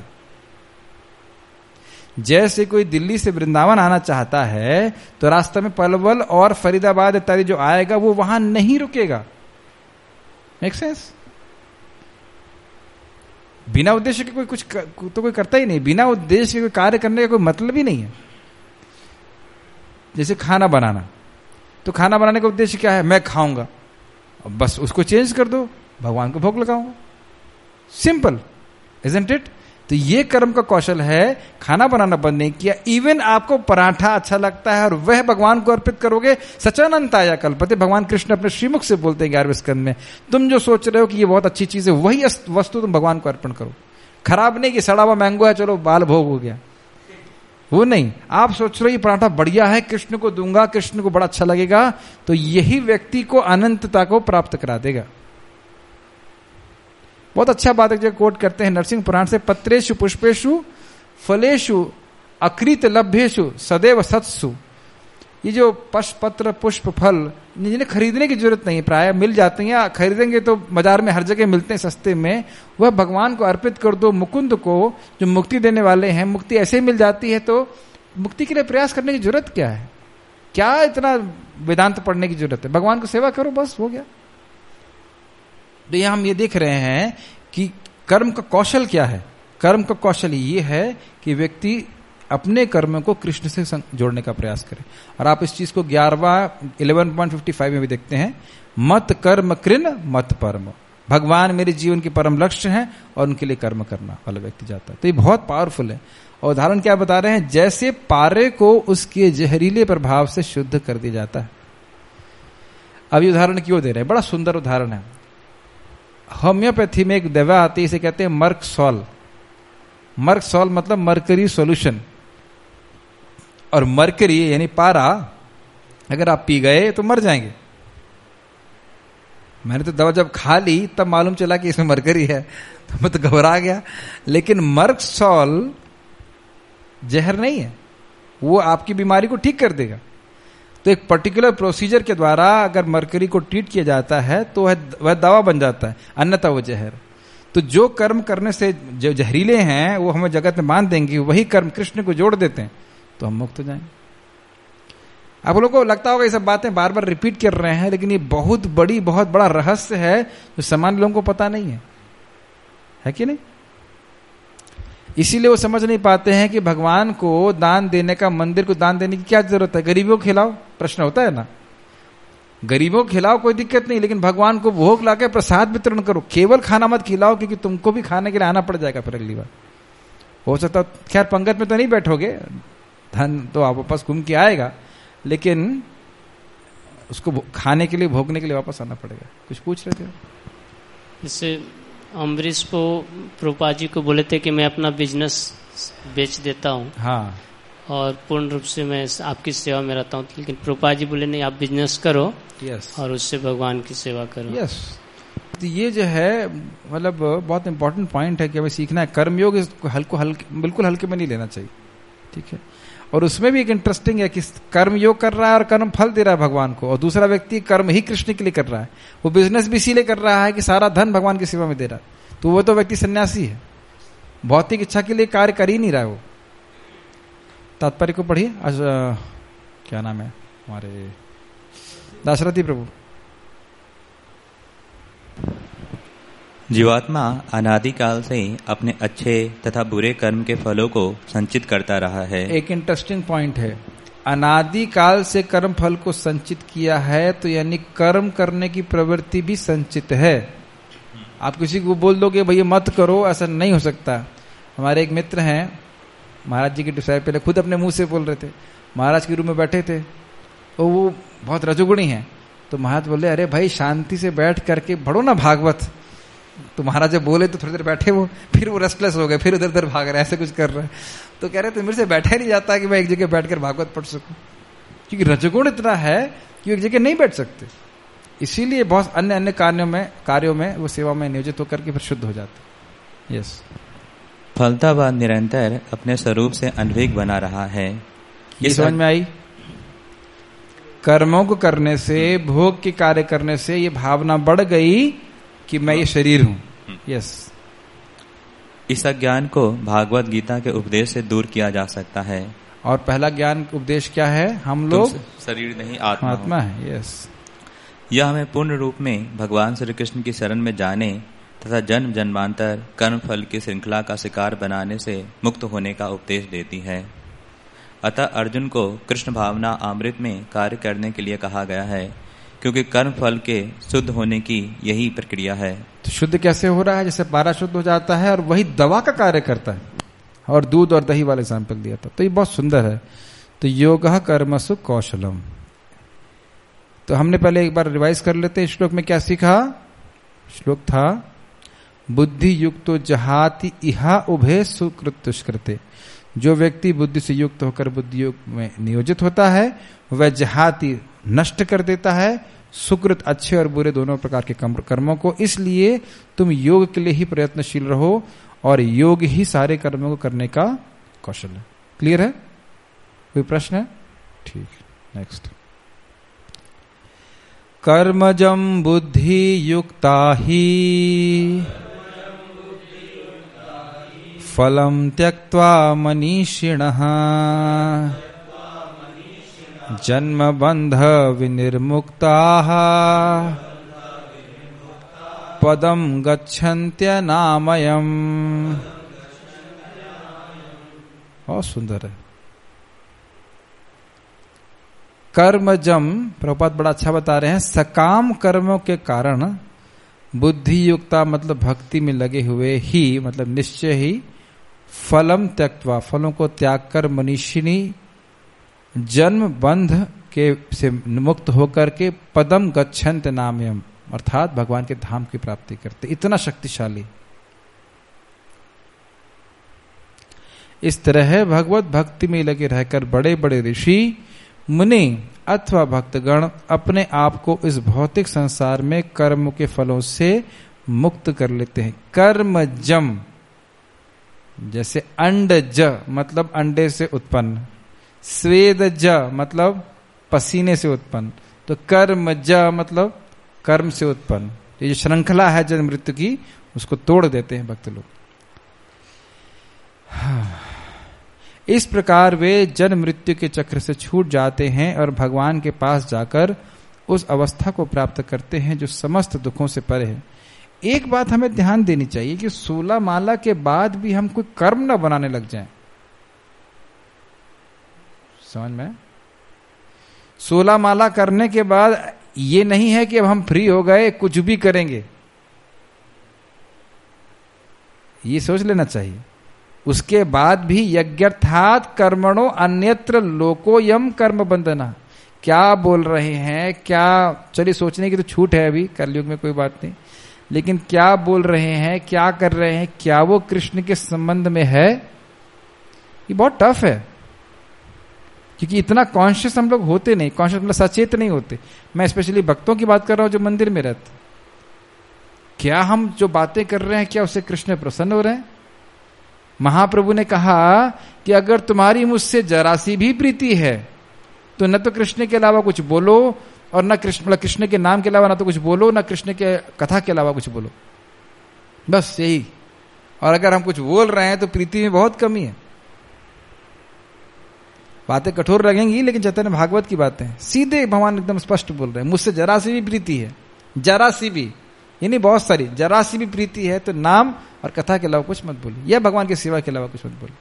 जैसे कोई दिल्ली से वृंदावन आना चाहता है तो रास्ते में पलवल और फरीदाबाद इत्यादि जो आएगा वो वहां नहीं रुकेगा। Make sense? बिना उद्देश्य के कोई कुछ तो कोई करता ही नहीं। बिना उद्देश्य के कोई कार्य करने का कोई मतलब ही नहीं है। जैसे खाना बनाना, तो खाना बनाने का उद्देश्य क्या है? मैं खाऊंगा, बस उसको चेंज कर दो, भगवान को भोग लगाऊंगा। Simple, isn't it? तो ये कर्म का कौशल है। खाना बनाना बंद नहीं किया, इवन आपको पराठा अच्छा लगता है और वह भगवान को अर्पित करोगे, सचानंताया कल्पते। भगवान कृष्ण अपने श्रीमुख से बोलते हैं 11वें स्कंद में, तुम जो सोच रहे हो कि ये बहुत अच्छी चीज है, वही वस्तु तुम भगवान को अर्पण करो। खराब नहीं कि सड़ा हुआ मैंगो है, चलो बाल भोग हो गया, वो नहीं। आप सोच रहे हो ये पराठा बढ़िया है, कृष्ण को दूंगा, कृष्ण को बड़ा अच्छा लगेगा, तो यही व्यक्ति को अनंतता को प्राप्त करा देगा। बहुत अच्छा बात है जो कोट करते हैं नरसिंह पुराण से, पत्रेषु पुष्पेषु फलेषु अकृत लभ्येषु सदैव सत्सु। ये जो पत्र पुष्प फल जिन्हें खरीदने की जरूरत नहीं, प्राय मिल जाते हैं, खरीदेंगे तो बाजार में हर जगह मिलते हैं सस्ते में, वह भगवान को अर्पित कर दो, मुकुंद को जो मुक्ति देने वाले हैं। मुक्ति ऐसे मिल जाती है तो मुक्ति के लिए प्रयास करने की जरूरत क्या है? क्या इतना वेदांत पढ़ने की जरूरत है? भगवान को सेवा करो, बस हो गया। तो यहां हम ये देख रहे हैं कि कर्म का कौशल क्या है। कर्म का कौशल ये है कि व्यक्ति अपने कर्म को कृष्ण से जोड़ने का प्रयास करे। और आप इस चीज को 11.55 में भी देखते हैं, मत कर्म कृन मत परम। भगवान मेरे जीवन के परम लक्ष्य हैं और उनके लिए कर्म करना वाला व्यक्ति जाता है। तो ये बहुत पावरफुल है। और उदाहरण क्या बता रहे हैं? जैसे पारे को उसके जहरीले प्रभाव से शुद्ध कर दिया जाता है। अब ये उदाहरण क्यों दे रहे हैं? बड़ा सुंदर उदाहरण है। होम्योपैथी में एक दवा आती है, इसे कहते हैं मर्कसॉल। मर्कसॉल मतलब मरकरी सॉल्यूशन। और मरकरी यानी पारा अगर आप पी गए तो मर जाएंगे। मैंने तो दवा जब खा ली तब मालूम चला कि इसमें मरकरी है, तो मैं तो घबरा गया। लेकिन मर्कसॉल जहर नहीं है, वो आपकी बीमारी को ठीक कर देगा। तो एक पर्टिकुलर प्रोसीजर के द्वारा अगर मरकरी को ट्रीट किया जाता है तो वह दवा बन जाता है, अन्यथा वो जहर। तो जो कर्म करने से जो जहरीले हैं वो हमें जगत में बांध देंगे, वही कर्म कृष्ण को जोड़ देते हैं तो हम मुक्त हो जाएंगे। आप लोगों को लगता होगा ये सब बातें बार बार रिपीट कर रहे हैं, लेकिन ये बहुत बड़ा रहस्य है जो सामान्य लोगों को पता नहीं है कि नहीं? इसीलिए वो समझ नहीं पाते हैं कि भगवान को दान देने का, मंदिर को दान देने की क्या जरूरत है? गरीबों को खिलाओ, प्रश्न होता है ना। गरीबों को खिलाओ, कोई दिक्कत नहीं, लेकिन भगवान को भोग लाके प्रसाद वितरण करो। केवल खाना मत खिलाओ, क्योंकि तुमको भी खाने के लिए आना पड़ जाएगा फिर अगली बार। हो सकता खैर पंगत में तो नहीं बैठोगे, धन तो आप वापस घूम के आएगा, लेकिन उसको खाने के लिए, भोगने के लिए वापस आना पड़ेगा। कुछ पूछ रहे थे? इससे अम्बरीश को प्रभुपाद जी को बोले थे कि मैं अपना बिजनेस बेच देता हूँ, हाँ, और पूर्ण रूप से मैं आपकी सेवा में रहता हूँ। लेकिन प्रभुपाद जी बोले नहीं, आप बिजनेस करो, यस, और उससे भगवान की सेवा करो, यस। तो ये जो है मतलब बहुत इंपॉर्टेंट पॉइंट है कि हमें सीखना है। कर्मयोग इसको बिल्कुल हल्के में नहीं लेना चाहिए, ठीक है। और उसमें भी एक इंटरेस्टिंग है कि कर्मयोग कर रहा है और कर्म फल दे रहा है भगवान को, और दूसरा व्यक्ति कर्म ही कृष्ण के लिए कर रहा है। वो बिजनेस भी इसीलिए कर रहा है कि सारा धन भगवान की सेवा में दे रहा है। तो वो तो व्यक्ति सन्यासी है, भौतिक इच्छा के लिए कार्य कर ही नहीं रहा है वो। तात्पर्य को पढ़िए। क्या नाम है हमारे दाशरथी प्रभु। जीवात्मा अनादिकाल से अपने अच्छे तथा बुरे कर्म के फलों को संचित करता रहा है। एक इंटरेस्टिंग पॉइंट है, अनादिकाल से कर्म फल को संचित किया है, तो यानी कर्म करने की प्रवृत्ति भी संचित है। आप किसी को बोल दोगे भैया मत करो, ऐसा नहीं हो सकता। हमारे एक मित्र हैं, महाराज जी के डिसाइपल, खुद अपने मुंह से बोल रहे थे। महाराज के रूम में बैठे थे, तो वो बहुत रजोगुणी हैं, तो महाराज बोले अरे भाई शांति से बैठ करके पढ़ो ना भागवत। तो महाराज जब बोले तो थोड़ी देर बैठे, वो फिर वो रेस्टलेस हो गए, फिर उधर उधर भाग रहे, ऐसे कुछ कर रहे हैं। तो कह रहे थे मेरे से बैठा ही नहीं जाता कि मैं एक जगह बैठकर भागवत पढ़ सकूं, क्योंकि रजोगुण इतना है कि एक जगह नहीं बैठ सकते। इसीलिए बहुत अन्य कार्यों में वो सेवा में नियोजित होकर के फिर शुद्ध हो जाते। यस, फलता व निरंतर अपने स्वरूप से अनभिज्ञ बना रहा है। ये समझ में आई? कर्मों को करने से, भोग के कार्य करने से ये भावना बढ़ गई कि मैं ये शरीर हूं। यस, इस अज्ञान को भागवत गीता के उपदेश से दूर किया जा सकता है। और पहला ज्ञान उपदेश क्या है? हम लोग शरीर नहीं आत्मा है। यस, यह हमें पूर्ण रूप में भगवान श्री कृष्ण की शरण में जाने तथा जन्म जन्मांतर कर्म फल की श्रृंखला का शिकार बनाने से मुक्त होने का उपदेश देती है। अतः अर्जुन को कृष्ण भावना अमृत में कार्य करने के लिए कहा गया है, क्योंकि कर्म फल के शुद्ध होने की यही प्रक्रिया है। तो शुद्ध कैसे हो रहा है? जैसे पारा शुद्ध हो जाता है और वही दवा का कार्य करता है। और दूध और दही वाला एग्जाम्पल दिया था, तो ये बहुत सुंदर है। तो योगः कर्मसु कौशलम। तो हमने पहले एक बार रिवाइज कर लेते हैं। श्लोक में क्या सीखा? श्लोक था बुद्धि युक्तो जहाति इहा उभे सुकृत दुष्कृते। जो व्यक्ति बुद्धि से युक्त होकर बुद्धि योग में नियोजित होता है वह जहाति नष्ट कर देता है, सुकृत अच्छे और बुरे दोनों प्रकार के कर्मों को। इसलिए तुम योग के लिए ही प्रयत्नशील रहो, और योग ही सारे कर्मों को करने का कौशल है। क्लियर है? कोई प्रश्न है? ठीक, नेक्स्ट। कर्मजम बुद्धि युक्ता ही फलम त्यक्त्वा मनीषिणः जन्म बंध विनिर्मुक्ताः पदम गच्छन्त्यनामयम्। बहुत सुंदर है। कर्मजम, प्रभुपाद बड़ा अच्छा बता रहे हैं, सकाम कर्मों के कारण बुद्धि युक्ता मतलब भक्ति में लगे हुए ही, मतलब निश्चय ही, फलम त्यक्त्वा फलों को त्याग कर मनीषिणी जन्म बंध के से मुक्त होकर के पदम गच्छन्त नामयम अर्थात भगवान के धाम की प्राप्ति करते। इतना शक्तिशाली। इस तरह भगवत भक्ति में लगे रहकर बड़े बड़े ऋषि मुनि अथवा भक्तगण अपने आप को इस भौतिक संसार में कर्म के फलों से मुक्त कर लेते हैं। कर्मजम जैसे अंडज मतलब अंडे से उत्पन्न, स्वेदज मतलब पसीने से उत्पन्न, तो कर्मज मतलब कर्म से उत्पन्न। ये जो श्रृंखला है जन्म मृत्यु की, उसको तोड़ देते हैं भक्त लोग। इस प्रकार वे जन्म मृत्यु के चक्र से छूट जाते हैं और भगवान के पास जाकर उस अवस्था को प्राप्त करते हैं जो समस्त दुखों से परे है। एक बात हमें ध्यान देनी चाहिए कि 16 माला के बाद भी हम कोई कर्म न बनाने लग जाएं। समझ में? 16 माला करने के बाद ये नहीं है कि अब हम फ्री हो गए कुछ भी करेंगे, ये सोच लेना चाहिए। उसके बाद भी यज्ञर्थात कर्मणो अन्यत्र लोकोयम कर्म बंधना। क्या बोल रहे हैं, क्या, चलिए सोचने की तो छूट है अभी कलयुग में, कोई बात नहीं, लेकिन क्या बोल रहे हैं, क्या कर रहे हैं, क्या वो कृष्ण के संबंध में है? ये बहुत टफ है, क्योंकि इतना कॉन्शियस हम लोग होते नहीं, कॉन्शियस मतलब सचेत नहीं होते। मैं स्पेशली भक्तों की बात कर रहा हूं जो मंदिर में रहते। क्या हम जो बातें कर रहे हैं, क्या उससे कृष्ण प्रसन्न हो रहे हैं? महाप्रभु ने कहा कि अगर तुम्हारी मुझसे जरा सी भी प्रीति है तो न तो कृष्ण के अलावा कुछ बोलो, और न कृष्ण के नाम के अलावा ना तो कुछ बोलो, न कृष्ण के कथा के अलावा कुछ बोलो, बस यही। और अगर हम कुछ बोल रहे हैं तो प्रीति में बहुत कमी है। बातें कठोर लगेंगी, लेकिन चैतन्य भागवत की बातें सीधे भगवान एकदम स्पष्ट बोल रहे हैं, मुझसे जरा सी भी प्रीति है, जरा सी भी, यानी बहुत सारी, जरा सी भी प्रीति है तो नाम और कथा के अलावा कुछ मत बोलिए, या भगवान की सेवा के अलावा कुछ मत बोलिए।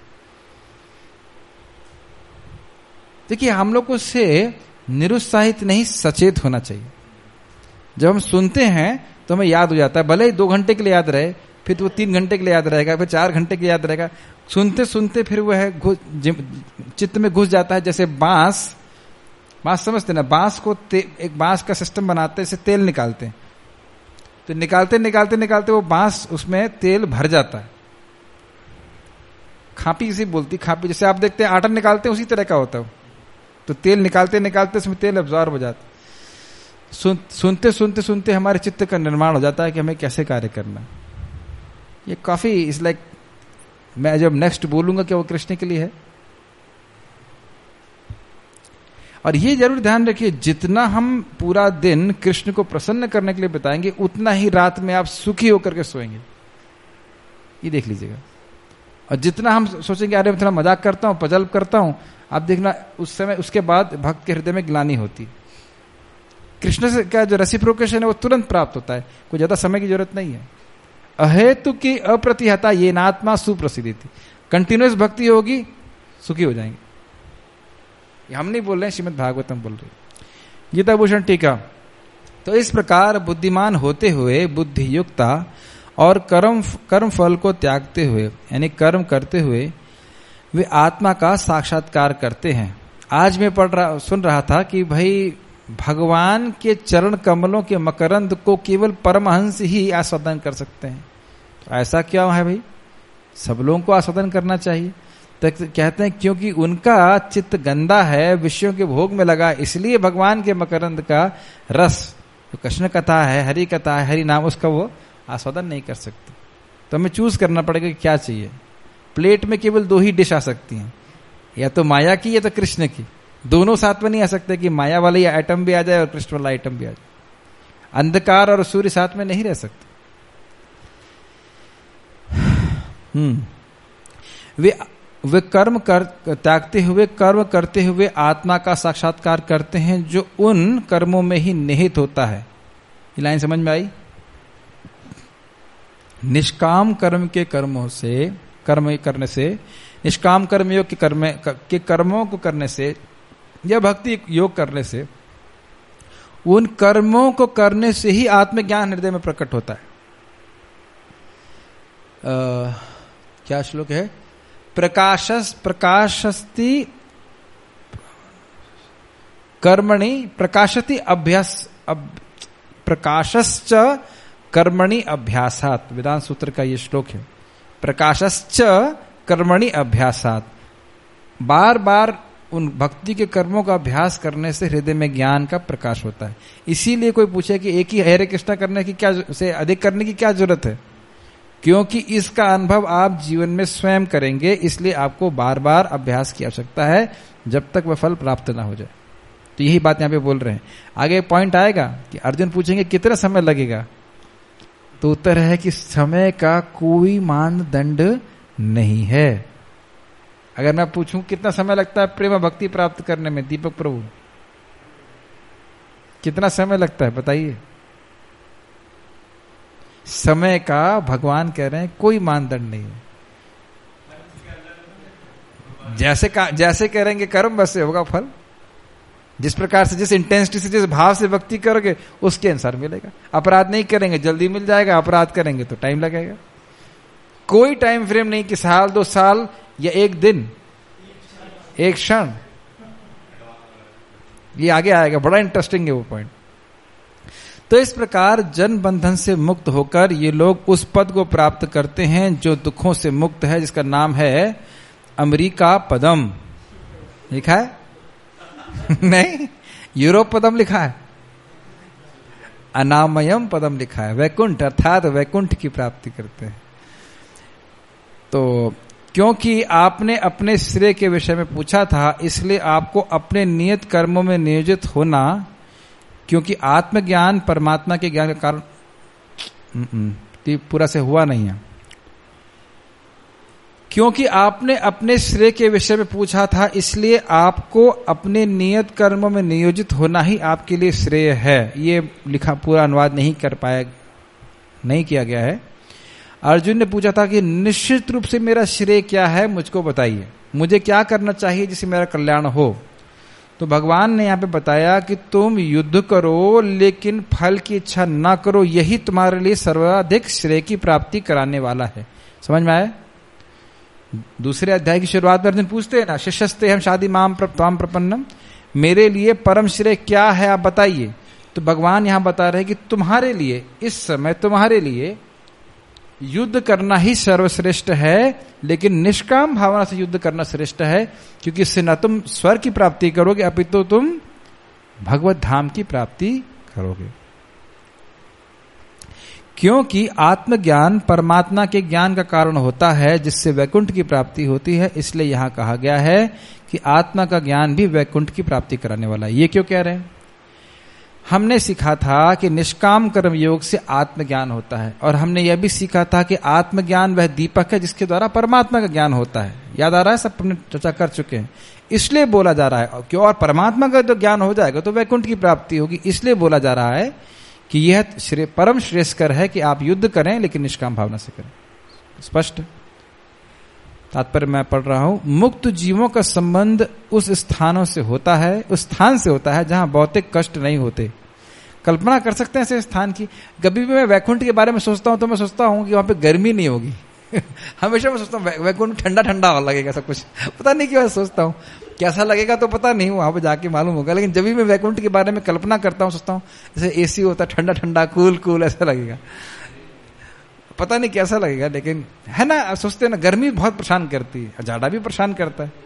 देखिए, हम लोग को से निरुत्साहित नहीं, सचेत होना चाहिए। जब हम सुनते हैं तो हमें याद हो जाता है, भले ही 2 घंटे के लिए याद रहे, फिर तो वो 3 घंटे के लिए याद रहेगा, फिर 4 घंटे के लिए याद रहेगा। सुनते सुनते फिर वो है चित्त में घुस जाता है। जैसे बांस समझते ना, बांस को एक बांस का सिस्टम बनाते हैं, इसे तेल निकालते हैं, तो निकालते निकालते निकालते वो बांस, उसमें तेल भर जाता है। खापी इसी बोलती, खापी जैसे आप देखते हैं आटा निकालते हैं, उसी तरह का होता है। तो तेल निकालते निकालते उसमें तेल अब्जॉर्ब हो जाता है। सुनते सुनते सुनते हमारे चित्त का निर्माण हो जाता है कि हमें कैसे कार्य करना। ये काफी इज लाइक, मैं जब नेक्स्ट बोलूंगा क्या वो कृष्ण के लिए है। और ये जरूर ध्यान रखिए, जितना हम पूरा दिन कृष्ण को प्रसन्न करने के लिए बताएंगे, उतना ही रात में आप सुखी होकर के सोएंगे, ये देख लीजिएगा। और जितना हम सोचेंगे अरे मैं थोड़ा मजाक करता हूं, पजल करता हूं, आप देखना उस समय, उसके बाद भक्त के हृदय में ग्लानि होती। कृष्ण से का जो रेसिप्रोकेशन है वो तुरंत प्राप्त होता है, कोई ज्यादा समय की जरूरत नहीं है। अहेतु की अप्रतिहता ये नात्मा सुप्रसिद्धि थी। कंटिन्यूअस भक्ति होगी, सुखी हो जाएंगे। हम नहीं बोल रहे हैं, श्रीमद् भागवतम बोल रहे। गीता भूषण टीका। तो इस प्रकार बुद्धिमान होते हुए, बुद्धि युक्ता और कर्म फल को त्यागते हुए, यानी कर्म करते हुए, वे आत्मा का साक्षात्कार करते हैं। आज मैं सुन रहा था कि भाई भगवान के चरण कमलों के मकरंद को केवल परमहंस ही आस्वादन कर सकते हैं। तो ऐसा क्या है भाई? सब लोगों को आस्वादन करना चाहिए। तो कहते हैं क्योंकि उनका चित्त गंदा है, विषयों के भोग में लगा, इसलिए भगवान के मकरंद का रस, जो कृष्ण कथा है, हरि कथा है, हरि नाम, उसका वो आस्वादन नहीं कर सकते। तो हमें चूज करना पड़ेगा कि क्या चाहिए। प्लेट में केवल 2 ही डिश आ सकती हैं, या तो माया की या तो कृष्ण की, दोनों साथ में नहीं आ सकते कि माया वाला ही आइटम भी आ जाए और कृष्ण वाला आइटम भी आ जाए। अंधकार और सूर्य साथ में नहीं रह सकते। वे कर्म त्यागते हुए, कर्म करते हुए आत्मा का साक्षात्कार करते हैं जो उन कर्मों में ही निहित होता है। ये लाइन समझ में आई? निष्काम कर्म के कर्मों से, कर्म करने से, निष्काम कर्मयोग के कर्मों को करने से या भक्ति योग करने से, उन कर्मों को करने से ही आत्मज्ञान हृदय में प्रकट होता है। क्या श्लोक है? प्रकाशस्ति कर्मणि प्रकाशति अभ्यास, प्रकाशश्च कर्मणि अभ्यासात, वेदांत सूत्र का ये श्लोक है। प्रकाशश्च कर्मणि अभ्यासात, बार बार उन भक्ति के कर्मों का अभ्यास करने से हृदय में ज्ञान का प्रकाश होता है। इसीलिए कोई पूछे कि एक ही हरे कृष्णा करने की क्या, से अधिक करने की क्या जरूरत है? क्योंकि इसका अनुभव आप जीवन में स्वयं करेंगे, इसलिए आपको बार बार अभ्यास की आवश्यकता है जब तक वह फल प्राप्त ना हो जाए। तो यही बात यहां पे बोल रहे हैं। आगे पॉइंट आएगा कि अर्जुन पूछेंगे कितना समय लगेगा, तो उत्तर है कि समय का कोई मानदंड नहीं है। अगर मैं पूछूं कितना समय लगता है प्रेम भक्ति प्राप्त करने में, दीपक प्रभु कितना समय लगता है बताइए? समय का भगवान कह रहे हैं कोई मानदंड नहीं है। जैसे करेंगे कर्म वैसे होगा फल। जिस प्रकार से, जिस इंटेंसिटी से, जिस भाव से भक्ति करोगे उसके अनुसार मिलेगा। अपराध नहीं करेंगे जल्दी मिल जाएगा, अपराध करेंगे तो टाइम लगेगा। कोई टाइम फ्रेम नहीं कि साल 2 साल या 1 दिन, 1 क्षण। ये आगे आएगा, बड़ा इंटरेस्टिंग है वो पॉइंट। तो इस प्रकार जन्म बंधन से मुक्त होकर ये लोग उस पद को प्राप्त करते हैं जो दुखों से मुक्त है, जिसका नाम है अमेरिका पदम। लिखा है? नहीं, यूरोप पदम लिखा है, अनामयम पदम लिखा है। वैकुंठ अर्थात वैकुंठ की प्राप्ति करते हैं। तो क्योंकि आपने अपने श्रेय के विषय में पूछा था, इसलिए आपको अपने नियत कर्मों में नियोजित होना, क्योंकि आत्मज्ञान परमात्मा के ज्ञान का कारण पूरा से हुआ नहीं है। क्योंकि आपने अपने श्रेय के विषय में पूछा था, इसलिए आपको अपने नियत कर्मों में नियोजित होना ही आपके लिए श्रेय है। ये लिखा, पूरा अनुवाद नहीं किया गया है। अर्जुन ने पूछा था कि निश्चित रूप से मेरा श्रेय क्या है, मुझको बताइए, मुझे क्या करना चाहिए जिससे मेरा कल्याण हो। तो भगवान ने यहाँ पे बताया कि तुम युद्ध करो लेकिन फल की इच्छा ना करो, यही तुम्हारे लिए सर्वाधिक श्रेय की प्राप्ति कराने वाला है। समझ में आया? दूसरे अध्याय की शुरुआत में अर्जुन पूछते हैं ना, शिष्यस्ते हम शादी माम प्रपन्नम, मेरे लिए परम श्रेय क्या है आप बताइए। तो भगवान यहां बता रहे हैं कि तुम्हारे लिए इस समय, तुम्हारे लिए युद्ध करना ही सर्वश्रेष्ठ है, लेकिन निष्काम भावना से युद्ध करना श्रेष्ठ है, क्योंकि इससे न तुम स्वर्ग की प्राप्ति करोगे अपितु तुम भगवत धाम की प्राप्ति करोगे। क्योंकि आत्मज्ञान परमात्मा के ज्ञान का कारण होता है, जिससे वैकुंठ की प्राप्ति होती है। इसलिए यहां कहा गया है कि आत्मा का ज्ञान भी वैकुंठ की प्राप्ति कराने वाला है। ये क्यों कह रहे हैं? हमने सीखा था कि निष्काम कर्म योग से आत्मज्ञान होता है, और हमने यह भी सीखा था कि आत्मज्ञान वह दीपक है जिसके द्वारा परमात्मा का ज्ञान होता है। याद आ रहा है? सब हमने चर्चा कर चुके हैं। इसलिए बोला जा रहा है क्यों, और परमात्मा का जो ज्ञान हो जाएगा तो वैकुंठ की प्राप्ति होगी। इसलिए बोला जा रहा है कि यह परम श्रेष्ठकर है कि आप युद्ध करें लेकिन निष्काम भावना से करें। स्पष्ट तात्पर्य मैं पढ़ रहा हूं। मुक्त जीवों का संबंध उस स्थानों से होता है, उस स्थान से होता है जहां भौतिक कष्ट नहीं होते। कल्पना कर सकते हैं ऐसे स्थान की? कभी भी मैं वैकुंठ के बारे में सोचता हूं तो मैं सोचता हूं कि वहां पे गर्मी नहीं होगी। हमेशा मैं सोचता हूं वैकुंठ ठंडा ठंडा लगेगा सब कुछ, पता नहीं क्यों सोचता हूं। कैसा लगेगा तो पता नहीं, वहां पे जाके मालूम होगा। लेकिन जब भी मैं वैकुंठ के बारे में कल्पना करता हूं, सोचता हूं जैसे एसी होता, ठंडा ठंडा, कूल कूल ऐसा लगेगा। पता नहीं कैसा लगेगा, लेकिन है ना, सोचते हैं ना, गर्मी बहुत परेशान करती है, जाड़ा भी परेशान करता है।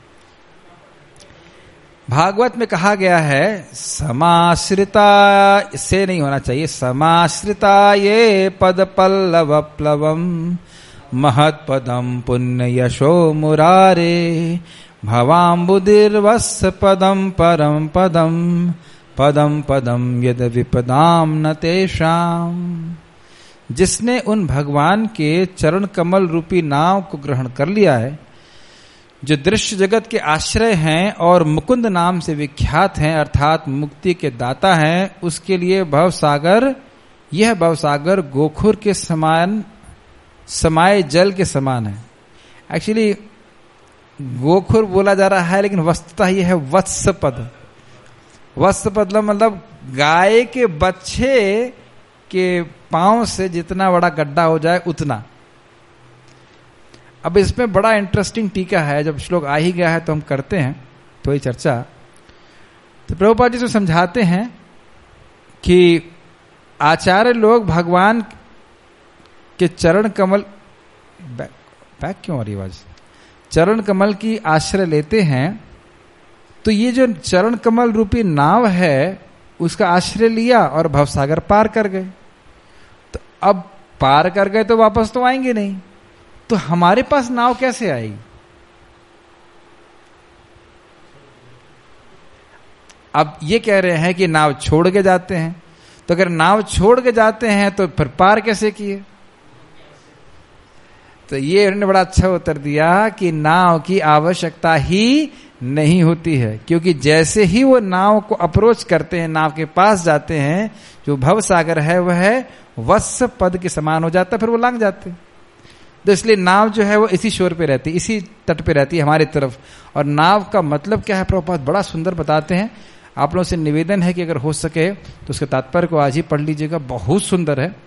भागवत में कहा गया है समाश्रिता से नहीं होना चाहिए, समाश्रिता ये पद पल्लव प्लवम महत्पदम पुण्य यशो मुरारे भवाम्बुदिर्वत्स पदम परम पदम पदम पदम यद विपदाम न तेषाम। जिसने उन भगवान के चरण कमल रूपी नाव को ग्रहण कर लिया है, जो दृश्य जगत के आश्रय हैं और मुकुंद नाम से विख्यात हैं, अर्थात मुक्ति के दाता हैं, उसके लिए भवसागर, यह भवसागर गोखुर के समान समाये जल के समान है। एक्चुअली गोखुर बोला जा रहा है, लेकिन वस्तुतः यह है वत्स पद। वत्स पद मतलब गाय के बच्चे के पांव से जितना बड़ा गड्ढा हो जाए उतना। अब इसमें बड़ा इंटरेस्टिंग टीका है, जब श्लोक आ ही गया है तो हम करते हैं थोड़ी चर्चा। तो प्रभुपाद जी तो समझाते हैं कि आचार्य लोग भगवान के चरण कमल, बैक क्यों आ रही आवाज, चरण कमल की आश्रय लेते हैं, तो ये जो चरण कमल रूपी नाव है उसका आश्रय लिया और भवसागर पार कर गए। तो अब पार कर गए तो वापस तो आएंगे नहीं, तो हमारे पास नाव कैसे आएगी? अब ये कह रहे हैं कि नाव छोड़ के जाते हैं, तो अगर नाव छोड़ के जाते हैं तो फिर पार कैसे किए? तो ये उन्होंने बड़ा अच्छा उत्तर दिया कि नाव की आवश्यकता ही नहीं होती है, क्योंकि जैसे ही वो नाव को अप्रोच करते हैं, नाव के पास जाते हैं, जो भव सागर है वह वत्स पद के समान हो जाता है, फिर वो लंघ जाते हैं। तो इसलिए नाव जो है वो इसी शोर पे रहती है, इसी तट पे रहती है हमारी तरफ। और नाव का मतलब क्या है प्रभुपाद बड़ा सुंदर बताते हैं। आप लोगों से निवेदन है कि अगर हो सके तो उसके तात्पर्य को आज ही पढ़ लीजिएगा, बहुत सुंदर है।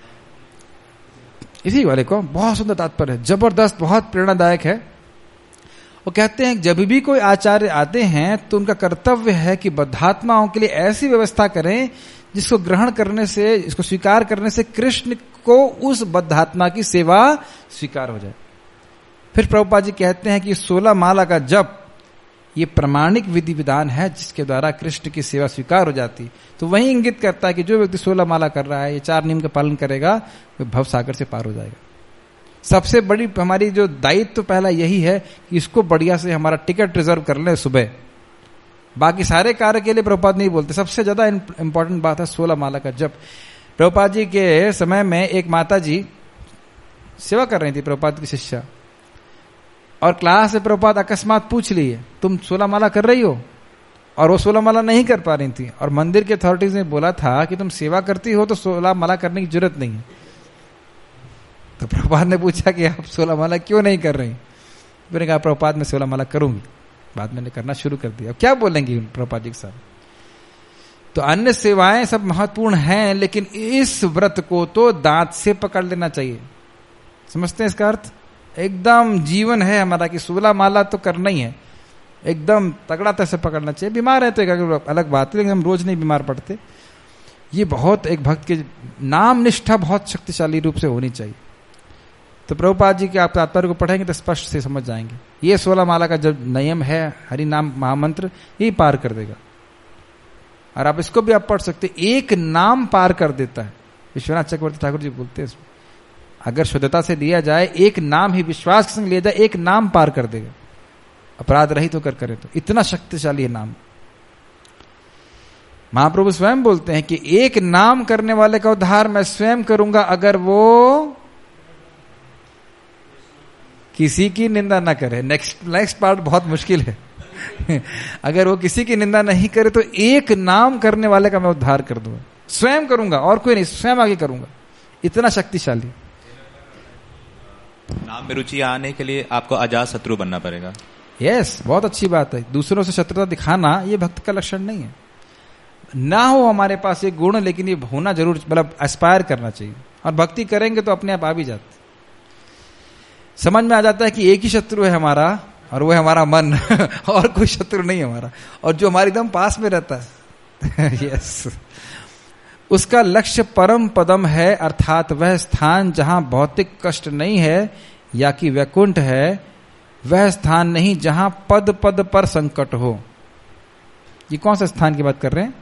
इसी वाले को बहुत सुंदर तात्पर्य है, जबरदस्त, बहुत प्रेरणादायक है। वो कहते हैं जब भी कोई आचार्य आते हैं तो उनका कर्तव्य है कि बद्धात्माओं के लिए ऐसी व्यवस्था करें जिसको ग्रहण करने से, इसको स्वीकार करने से कृष्ण को उस बद्धात्मा की सेवा स्वीकार हो जाए। फिर प्रभुपाद जी कहते हैं कि 16 माला का जप ये प्रमाणिक विधि विधान है जिसके द्वारा कृष्ण की सेवा स्वीकार हो जाती। तो वही इंगित करता है कि जो व्यक्ति 16 माला कर रहा है, ये 4 नियम का पालन करेगा, वो भव सागर से पार हो जाएगा। सबसे बड़ी हमारी जो दायित्व तो पहला यही है कि इसको बढ़िया से हमारा टिकट रिजर्व कर ले सुबह। बाकी सारे कार्य के लिए प्रभुपाद नहीं बोलते, सबसे ज्यादा इंपॉर्टेंट बात है 16 माला का जप। प्रभुपाद जी के समय में एक माता जी सेवा कर रही थी, प्रभुपाद की शिष्या, और क्लास से प्रभुपाद अकस्मात पूछ लिए तुम 16 माला कर रही हो, और वो 16 माला नहीं कर पा रही थी। और मंदिर के अथॉरिटीज ने बोला था कि तुम सेवा करती हो तो 16 माला करने की जरूरत नहीं है। तो प्रभुपाद ने पूछा कि आप 16 माला क्यों नहीं कर रही? मैंने कहा प्रभुपाद मैं 16 माला करूंगी। बाद में करना शुरू कर दिया। अब क्या बोलेंगे प्रभुपाद जी के साथ? तो अन्य सेवाएं सब महत्वपूर्ण हैं, लेकिन इस व्रत को तो दांत से पकड़ लेना चाहिए। समझते हैं इसका अर्थ? एकदम जीवन है हमारा कि 16 माला तो करना ही है, एकदम तगड़ा तरह से पकड़ना चाहिए। बीमार है तो एक अलग बात है, लेकिन हम रोज नहीं बीमार पड़ते। ये बहुत एक भक्त के नाम निष्ठा बहुत शक्तिशाली रूप से होनी चाहिए। तो प्रभुपाद जी के आप तात्पर्य को पढ़ेंगे तो स्पष्ट से समझ जाएंगे। ये 16 माला का जब नियम है, हरि नाम महामंत्र, यही पार कर देगा। और आप इसको भी आप पढ़ सकते, एक नाम पार कर देता है। विश्वनाथ चक्रवर्ती ठाकुर जी बोलते हैं इसमें, अगर शुद्धता से लिया जाए, एक नाम ही विश्वास के संग लिया जाए, एक नाम पार कर देगा, अपराध रहित होकर करे तो। इतना शक्तिशाली है नाम। महाप्रभु स्वयं बोलते हैं कि एक नाम करने वाले का उद्धार मैं स्वयं करूंगा, अगर वो किसी की निंदा ना करे। नेक्स्ट पार्ट बहुत मुश्किल है। अगर वो किसी की निंदा नहीं करे तो एक नाम करने वाले का मैं उद्धार कर दूंगा, स्वयं करूंगा, और कोई नहीं, स्वयं आगे करूंगा। इतना शक्तिशाली। नाम में रुचि आने के लिए आपको अजात शत्रु बनना पड़ेगा। यस, बहुत अच्छी बात है। दूसरों से शत्रुता दिखाना ये भक्त का लक्षण नहीं है। ना हो हमारे पास ये गुण, लेकिन ये होना जरूर, मतलब एस्पायर करना चाहिए। और भक्ति करेंगे तो अपने आप आ भी जाते। समझ में आ जाता है कि एक ही शत्रु है हमारा, और वो है हमारा मन। और कोई शत्रु नहीं हमारा, और जो हमारे एकदम पास में रहता है। यस, उसका लक्ष्य परम पदम है, अर्थात वह स्थान जहां भौतिक कष्ट नहीं है, या कि वैकुंठ है, वह स्थान नहीं जहां पद पद पर संकट हो। ये कौन सा स्थान की बात कर रहे हैं?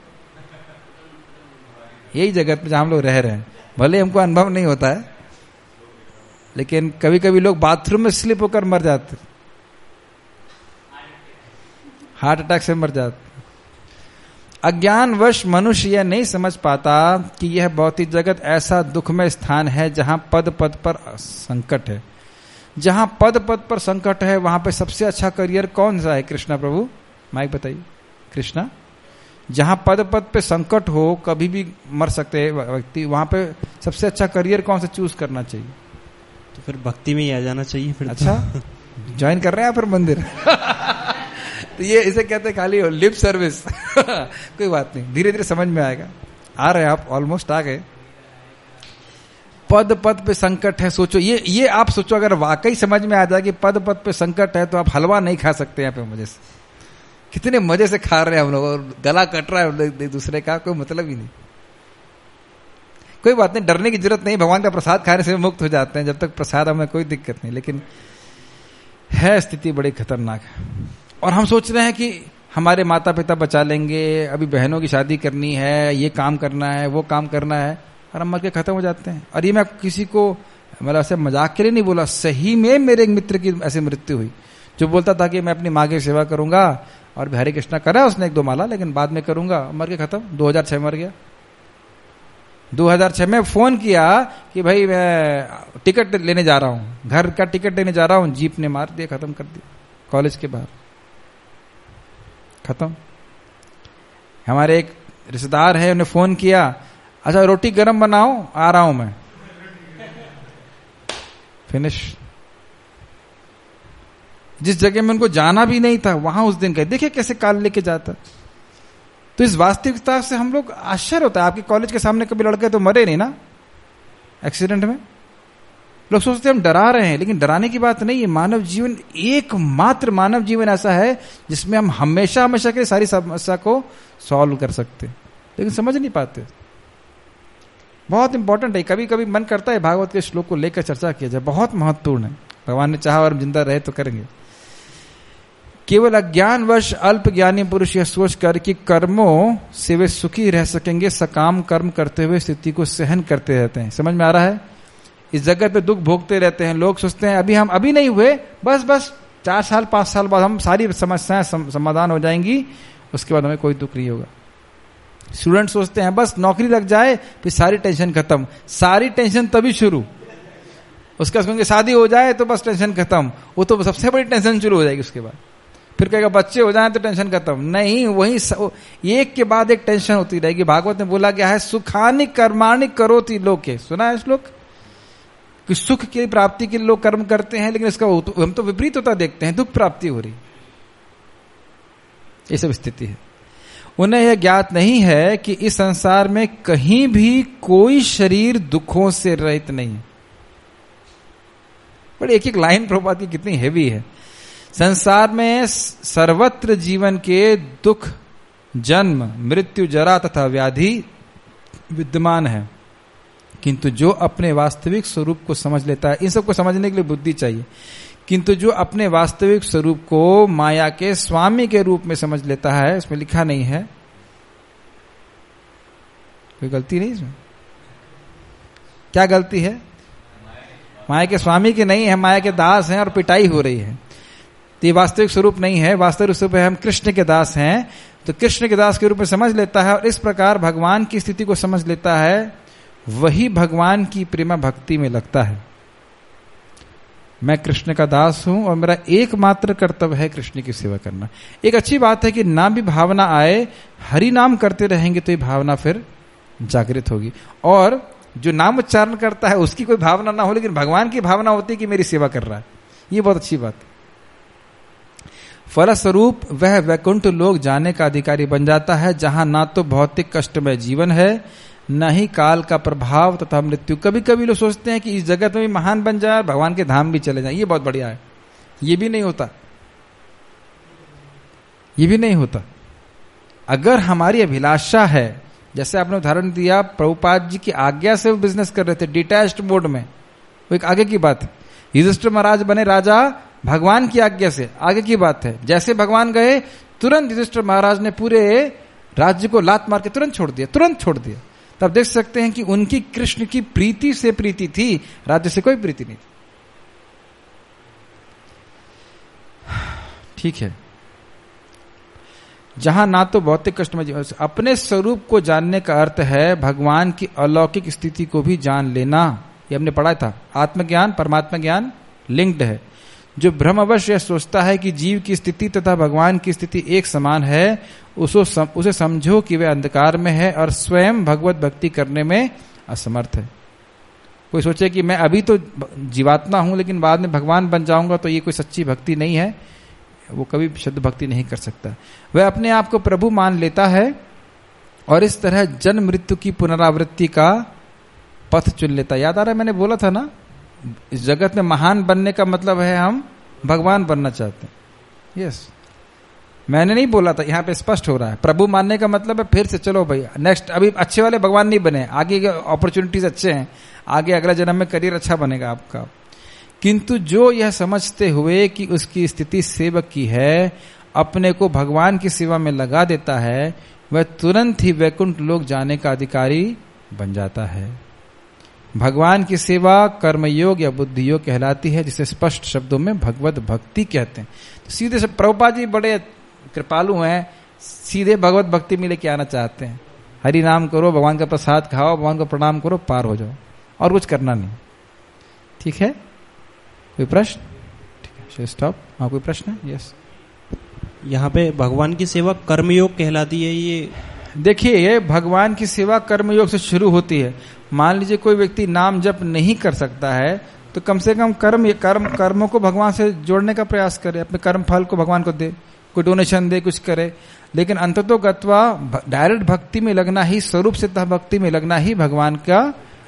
यही जगत में जहां हम लोग रह रहे हैं। भले हमको अनुभव नहीं होता है, लेकिन कभी कभी लोग बाथरूम में स्लिप होकर मर जाते। हार्ट अटैक से मर जाते। अज्ञानवश मनुष्य यह नहीं समझ पाता कि यह भौतिक जगत ऐसा दुखमय स्थान है जहां पद पद पर संकट है। जहां पद पद पर संकट है वहां पे सबसे अच्छा करियर कौन सा है? कृष्णा प्रभु माइक बताइए। कृष्णा, जहां पद पद पे संकट हो, कभी भी मर सकते हैं व्यक्ति, वहां पे सबसे अच्छा करियर कौन सा चूज करना चाहिए? तो फिर भक्ति में ही आ जाना चाहिए फिर। अच्छा, ज्वाइन कर रहे हैं फिर मंदिर? तो ये इसे कहते हैं खाली लिप सर्विस। कोई बात नहीं, धीरे धीरे समझ में आएगा। आ रहे हैं आप, ऑलमोस्ट आ गए। पद पद पे संकट है, सोचो ये आप सोचो, अगर वाकई समझ में आ जाए कि पद पद पे संकट है तो आप हलवा नहीं खा सकते यहाँ पे मजे से। कितने मजे से खा रहे हैं हम लोग, और गला कट रहा है एक दूसरे का, कोई मतलब ही नहीं। कोई बात नहीं, डरने की जरूरत नहीं, भगवान का प्रसाद खाने से मुक्त हो जाते हैं। जब तक प्रसाद हमें कोई दिक्कत नहीं, लेकिन है स्थिति बड़ी खतरनाक है। और हम सोच रहे हैं कि हमारे माता पिता बचा लेंगे, अभी बहनों की शादी करनी है, ये काम करना है, वो काम करना है, और हम मर के खत्म हो जाते हैं। और ये मैं किसी को मतलब ऐसे मजाक के लिए नहीं बोला, सही में मेरे एक मित्र की ऐसी मृत्यु हुई, जो बोलता था कि मैं अपनी माँ की सेवा करूंगा, और हरे कृष्णा करा उसने 1-2 माला, लेकिन बाद में करूंगा, मर के खत्म। 2006 मर गया। 2006 में फोन किया कि भाई मैं टिकट लेने जा रहा हूं, घर का टिकट लेने जा रहा हूं, जीप ने मार दिया, खत्म कर दिया कॉलेज के बाहर, खत्म। हमारे एक रिश्तेदार है, उन्हें फोन किया, अच्छा रोटी गरम बनाओ, आ रहा हूं मैं, फिनिश। जिस जगह में उनको जाना भी नहीं था वहां उस दिन गए, देखिए कैसे काल लेके जाता। तो इस वास्तविकता से हम लोग आश्चर्य होता है। आपके कॉलेज के सामने कभी लड़के तो मरे नहीं ना एक्सीडेंट में? लोग सोचते हैं हम डरा रहे हैं, लेकिन डराने की बात नहीं है। मानव जीवन, एकमात्र मानव जीवन ऐसा है जिसमें हम हमेशा हमेशा के सारी समस्या को सॉल्व कर सकते, लेकिन समझ नहीं पाते। बहुत इंपॉर्टेंट है। कभी कभी मन करता है भागवत के श्लोक को लेकर चर्चा किया जाए, बहुत महत्वपूर्ण है। भगवान ने चाहा और हम जिंदा रहे तो करेंगे। केवल अज्ञानवश अल्प ज्ञानी पुरुष यह सोच कर कि कर्मों से वे सुखी रह सकेंगे, सकाम कर्म करते हुए स्थिति को सहन करते रहते हैं। समझ में आ रहा है? इस जगत पे दुख भोगते रहते हैं। लोग सोचते हैं अभी हम अभी नहीं हुए, बस 4 साल 5 साल बाद हम सारी समस्याएं समाधान हो जाएंगी, उसके बाद हमें कोई दुख नहीं होगा। स्टूडेंट सोचते हैं बस नौकरी लग जाए फिर सारी टेंशन खत्म। सारी टेंशन तभी शुरू, उसका क्योंकि शादी हो जाए तो बस टेंशन खत्म, वो तो सबसे बड़ी टेंशन शुरू हो जाएगी। उसके बाद फिर कहेगा बच्चे हो जाए तो टेंशन खत्म। नहीं, वही एक के बाद एक टेंशन होती रहेगी। भागवत में बोला गया है सुखानि कर्माणि करोति लोके, सुना है श्लोक कि सुख की प्राप्ति के लिए लोग कर्म करते हैं, लेकिन इसका हम तो विपरीत होता देखते हैं, दुख प्राप्ति हो रही। ये सब स्थिति है। उन्हें यह ज्ञात नहीं है कि इस संसार में कहीं भी कोई शरीर दुखों से रहित नहीं है। बड़ी एक एक लाइन प्रभुपाद की कितनी हेवी है। संसार में सर्वत्र जीवन के दुख, जन्म, मृत्यु, जरा तथा व्याधि विद्यमान है, किंतु जो अपने वास्तविक स्वरूप को समझ लेता है, इन सबको समझने के लिए बुद्धि चाहिए, किंतु जो अपने वास्तविक स्वरूप को माया के स्वामी के रूप में समझ लेता है, इसमें लिखा नहीं है, कोई गलती नहीं इसमें। क्या गलती है? माया के स्वामी के नहीं है, माया के दास हैं और पिटाई हो रही है। तो ये वास्तविक स्वरूप नहीं है। वास्तविक स्वरूप है हम कृष्ण के दास हैं, तो कृष्ण के दास के रूप में समझ लेता है और इस प्रकार भगवान की स्थिति को समझ लेता है, वही भगवान की प्रेमा भक्ति में लगता है। मैं कृष्ण का दास हूं और मेरा एकमात्र कर्तव्य है कृष्ण की सेवा करना। एक अच्छी बात है कि ना भी भावना आए, हरि नाम करते रहेंगे तो ये भावना फिर जागृत होगी। और जो नाम उच्चारण करता है उसकी कोई भावना ना हो, लेकिन भगवान की भावना होती है कि मेरी सेवा कर रहा है, ये बहुत अच्छी बात है। फलस्वरूप वह वैकुंठ लोक जाने का अधिकारी बन जाता है, जहां ना तो भौतिक कष्टमय जीवन है, न ही काल का प्रभाव तथा मृत्यु। कभी कभी लोग सोचते हैं कि इस जगत में भी महान बन जाए, भगवान के धाम भी चले जाए, ये बहुत बढ़िया है। ये भी नहीं होता, ये भी नहीं होता। अगर हमारी अभिलाषा है, जैसे आपने उदाहरण दिया, प्रभुपाद जी की आज्ञा से वो बिजनेस कर रहे थे डिटैच्ड मोड में, वो एक आगे की बात है। युधिष्ठिर महाराज बने राजा भगवान की आज्ञा से, आगे की बात है। जैसे भगवान गए, तुरंत युधिष्ठिर महाराज ने पूरे राज्य को लात मार के तुरंत छोड़ दिया, तुरंत छोड़ दिया। तब देख सकते हैं कि उनकी कृष्ण की प्रीति से प्रीति थी, राज्य से कोई प्रीति नहीं थी। ठीक है, जहां ना तो भौतिक कष्ट में अपने स्वरूप को जानने का अर्थ है भगवान की अलौकिक स्थिति को भी जान लेना। ये हमने पढ़ा था, आत्मज्ञान परमात्मा ज्ञान लिंक्ड है। जो भ्रमवश यह सोचता है कि जीव की स्थिति तथा भगवान की स्थिति एक समान है, उसे समझो कि वह अंधकार में है और स्वयं भगवत भक्ति करने में असमर्थ है। कोई सोचे कि मैं अभी तो जीवात्मा हूं लेकिन बाद में भगवान बन जाऊंगा, तो ये कोई सच्ची भक्ति नहीं है, वो कभी शुद्ध भक्ति नहीं कर सकता। वह अपने आप को प्रभु मान लेता है और इस तरह जन्म मृत्यु की पुनरावृत्ति का पथ चुन लेता है। याद आ रहा है मैंने बोला था ना, इस जगत में महान बनने का मतलब है हम भगवान बनना चाहते हैं। यस, मैंने नहीं बोला था, यहां पे स्पष्ट हो रहा है। प्रभु मानने का मतलब है फिर से चलो भाई नेक्स्ट, अभी अच्छे वाले भगवान नहीं बने, आगे अपॉर्चुनिटीज अच्छे हैं, आगे अगला जन्म में करियर अच्छा बनेगा आपका। किंतु जो यह समझते हुए कि उसकी स्थिति सेवक की है, अपने को भगवान की सेवा में लगा देता है, वह तुरंत ही वैकुंठ लोक जाने का अधिकारी बन जाता है। भगवान की सेवा कर्मयोग या बुद्धि योग कहलाती है, जिसे स्पष्ट शब्दों में भगवत भक्ति कहते हैं। तो सीधे प्रभुपाद जी बड़े कृपालु हैं, सीधे भगवत भक्ति में लेके आना चाहते हैं। हरि नाम करो, भगवान का प्रसाद खाओ, भगवान को प्रणाम करो, पार हो जाओ, और कुछ करना नहीं। ठीक है, कोई प्रश्न? ठीक है, स्टॉप। हाँ, कोई प्रश्न है? यस। यहाँ पे भगवान की सेवा कर्मयोग कहलाती है। ये देखिए, ये भगवान की सेवा कर्मयोग से शुरू होती है। मान लीजिए कोई व्यक्ति नाम जप नहीं कर सकता है, तो कम से कम कर्मों को भगवान से जोड़ने का प्रयास करे, अपने कर्म फल को भगवान को दे, कोई डोनेशन दे, कुछ करे। लेकिन अंततो गत्वा डायरेक्ट भक्ति में लगना ही, स्वरूप से भक्ति में लगना ही भगवान का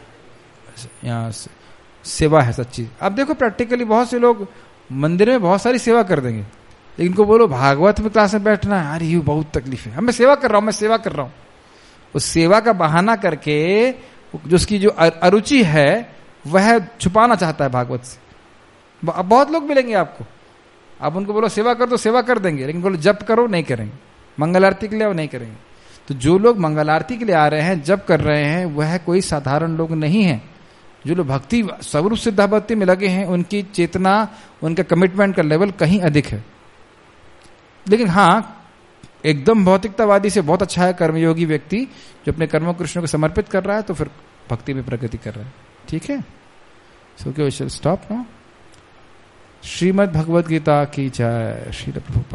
सेवा है सच्ची। अब देखो प्रैक्टिकली बहुत से लोग मंदिर में बहुत सारी सेवा कर देंगे, लेकिन को बोलो भागवत में क्लास में बैठना है, अरे ये बहुत तकलीफ है, मैं सेवा कर रहा हूं, मैं सेवा कर रहा हूं। उस सेवा का बहाना करके जो उसकी जो अरुचि है वह छुपाना चाहता है भागवत से। बहुत लोग मिलेंगे आपको, आप उनको बोलो सेवा कर, तो सेवा कर देंगे, लेकिन बोलो जप करो, नहीं करेंगे। मंगल आरती के लिए वो नहीं करेंगे। तो जो लोग मंगल आरती के लिए आ रहे हैं, जप कर रहे हैं, वह कोई साधारण लोग नहीं है। जो लोग भक्ति स्वरूप सिद्ध भक्ति में लगे हैं, उनकी चेतना, उनका कमिटमेंट का लेवल कहीं अधिक है। लेकिन हाँ, एकदम भौतिकतावादी से बहुत अच्छा है कर्मयोगी व्यक्ति जो अपने कर्मों कृष्ण को समर्पित कर रहा है, तो फिर भक्ति में प्रगति कर रहा है। ठीक है, so we shall stop now. Shrimad Bhagavad Gita की जय। श्री प्रभुपाद।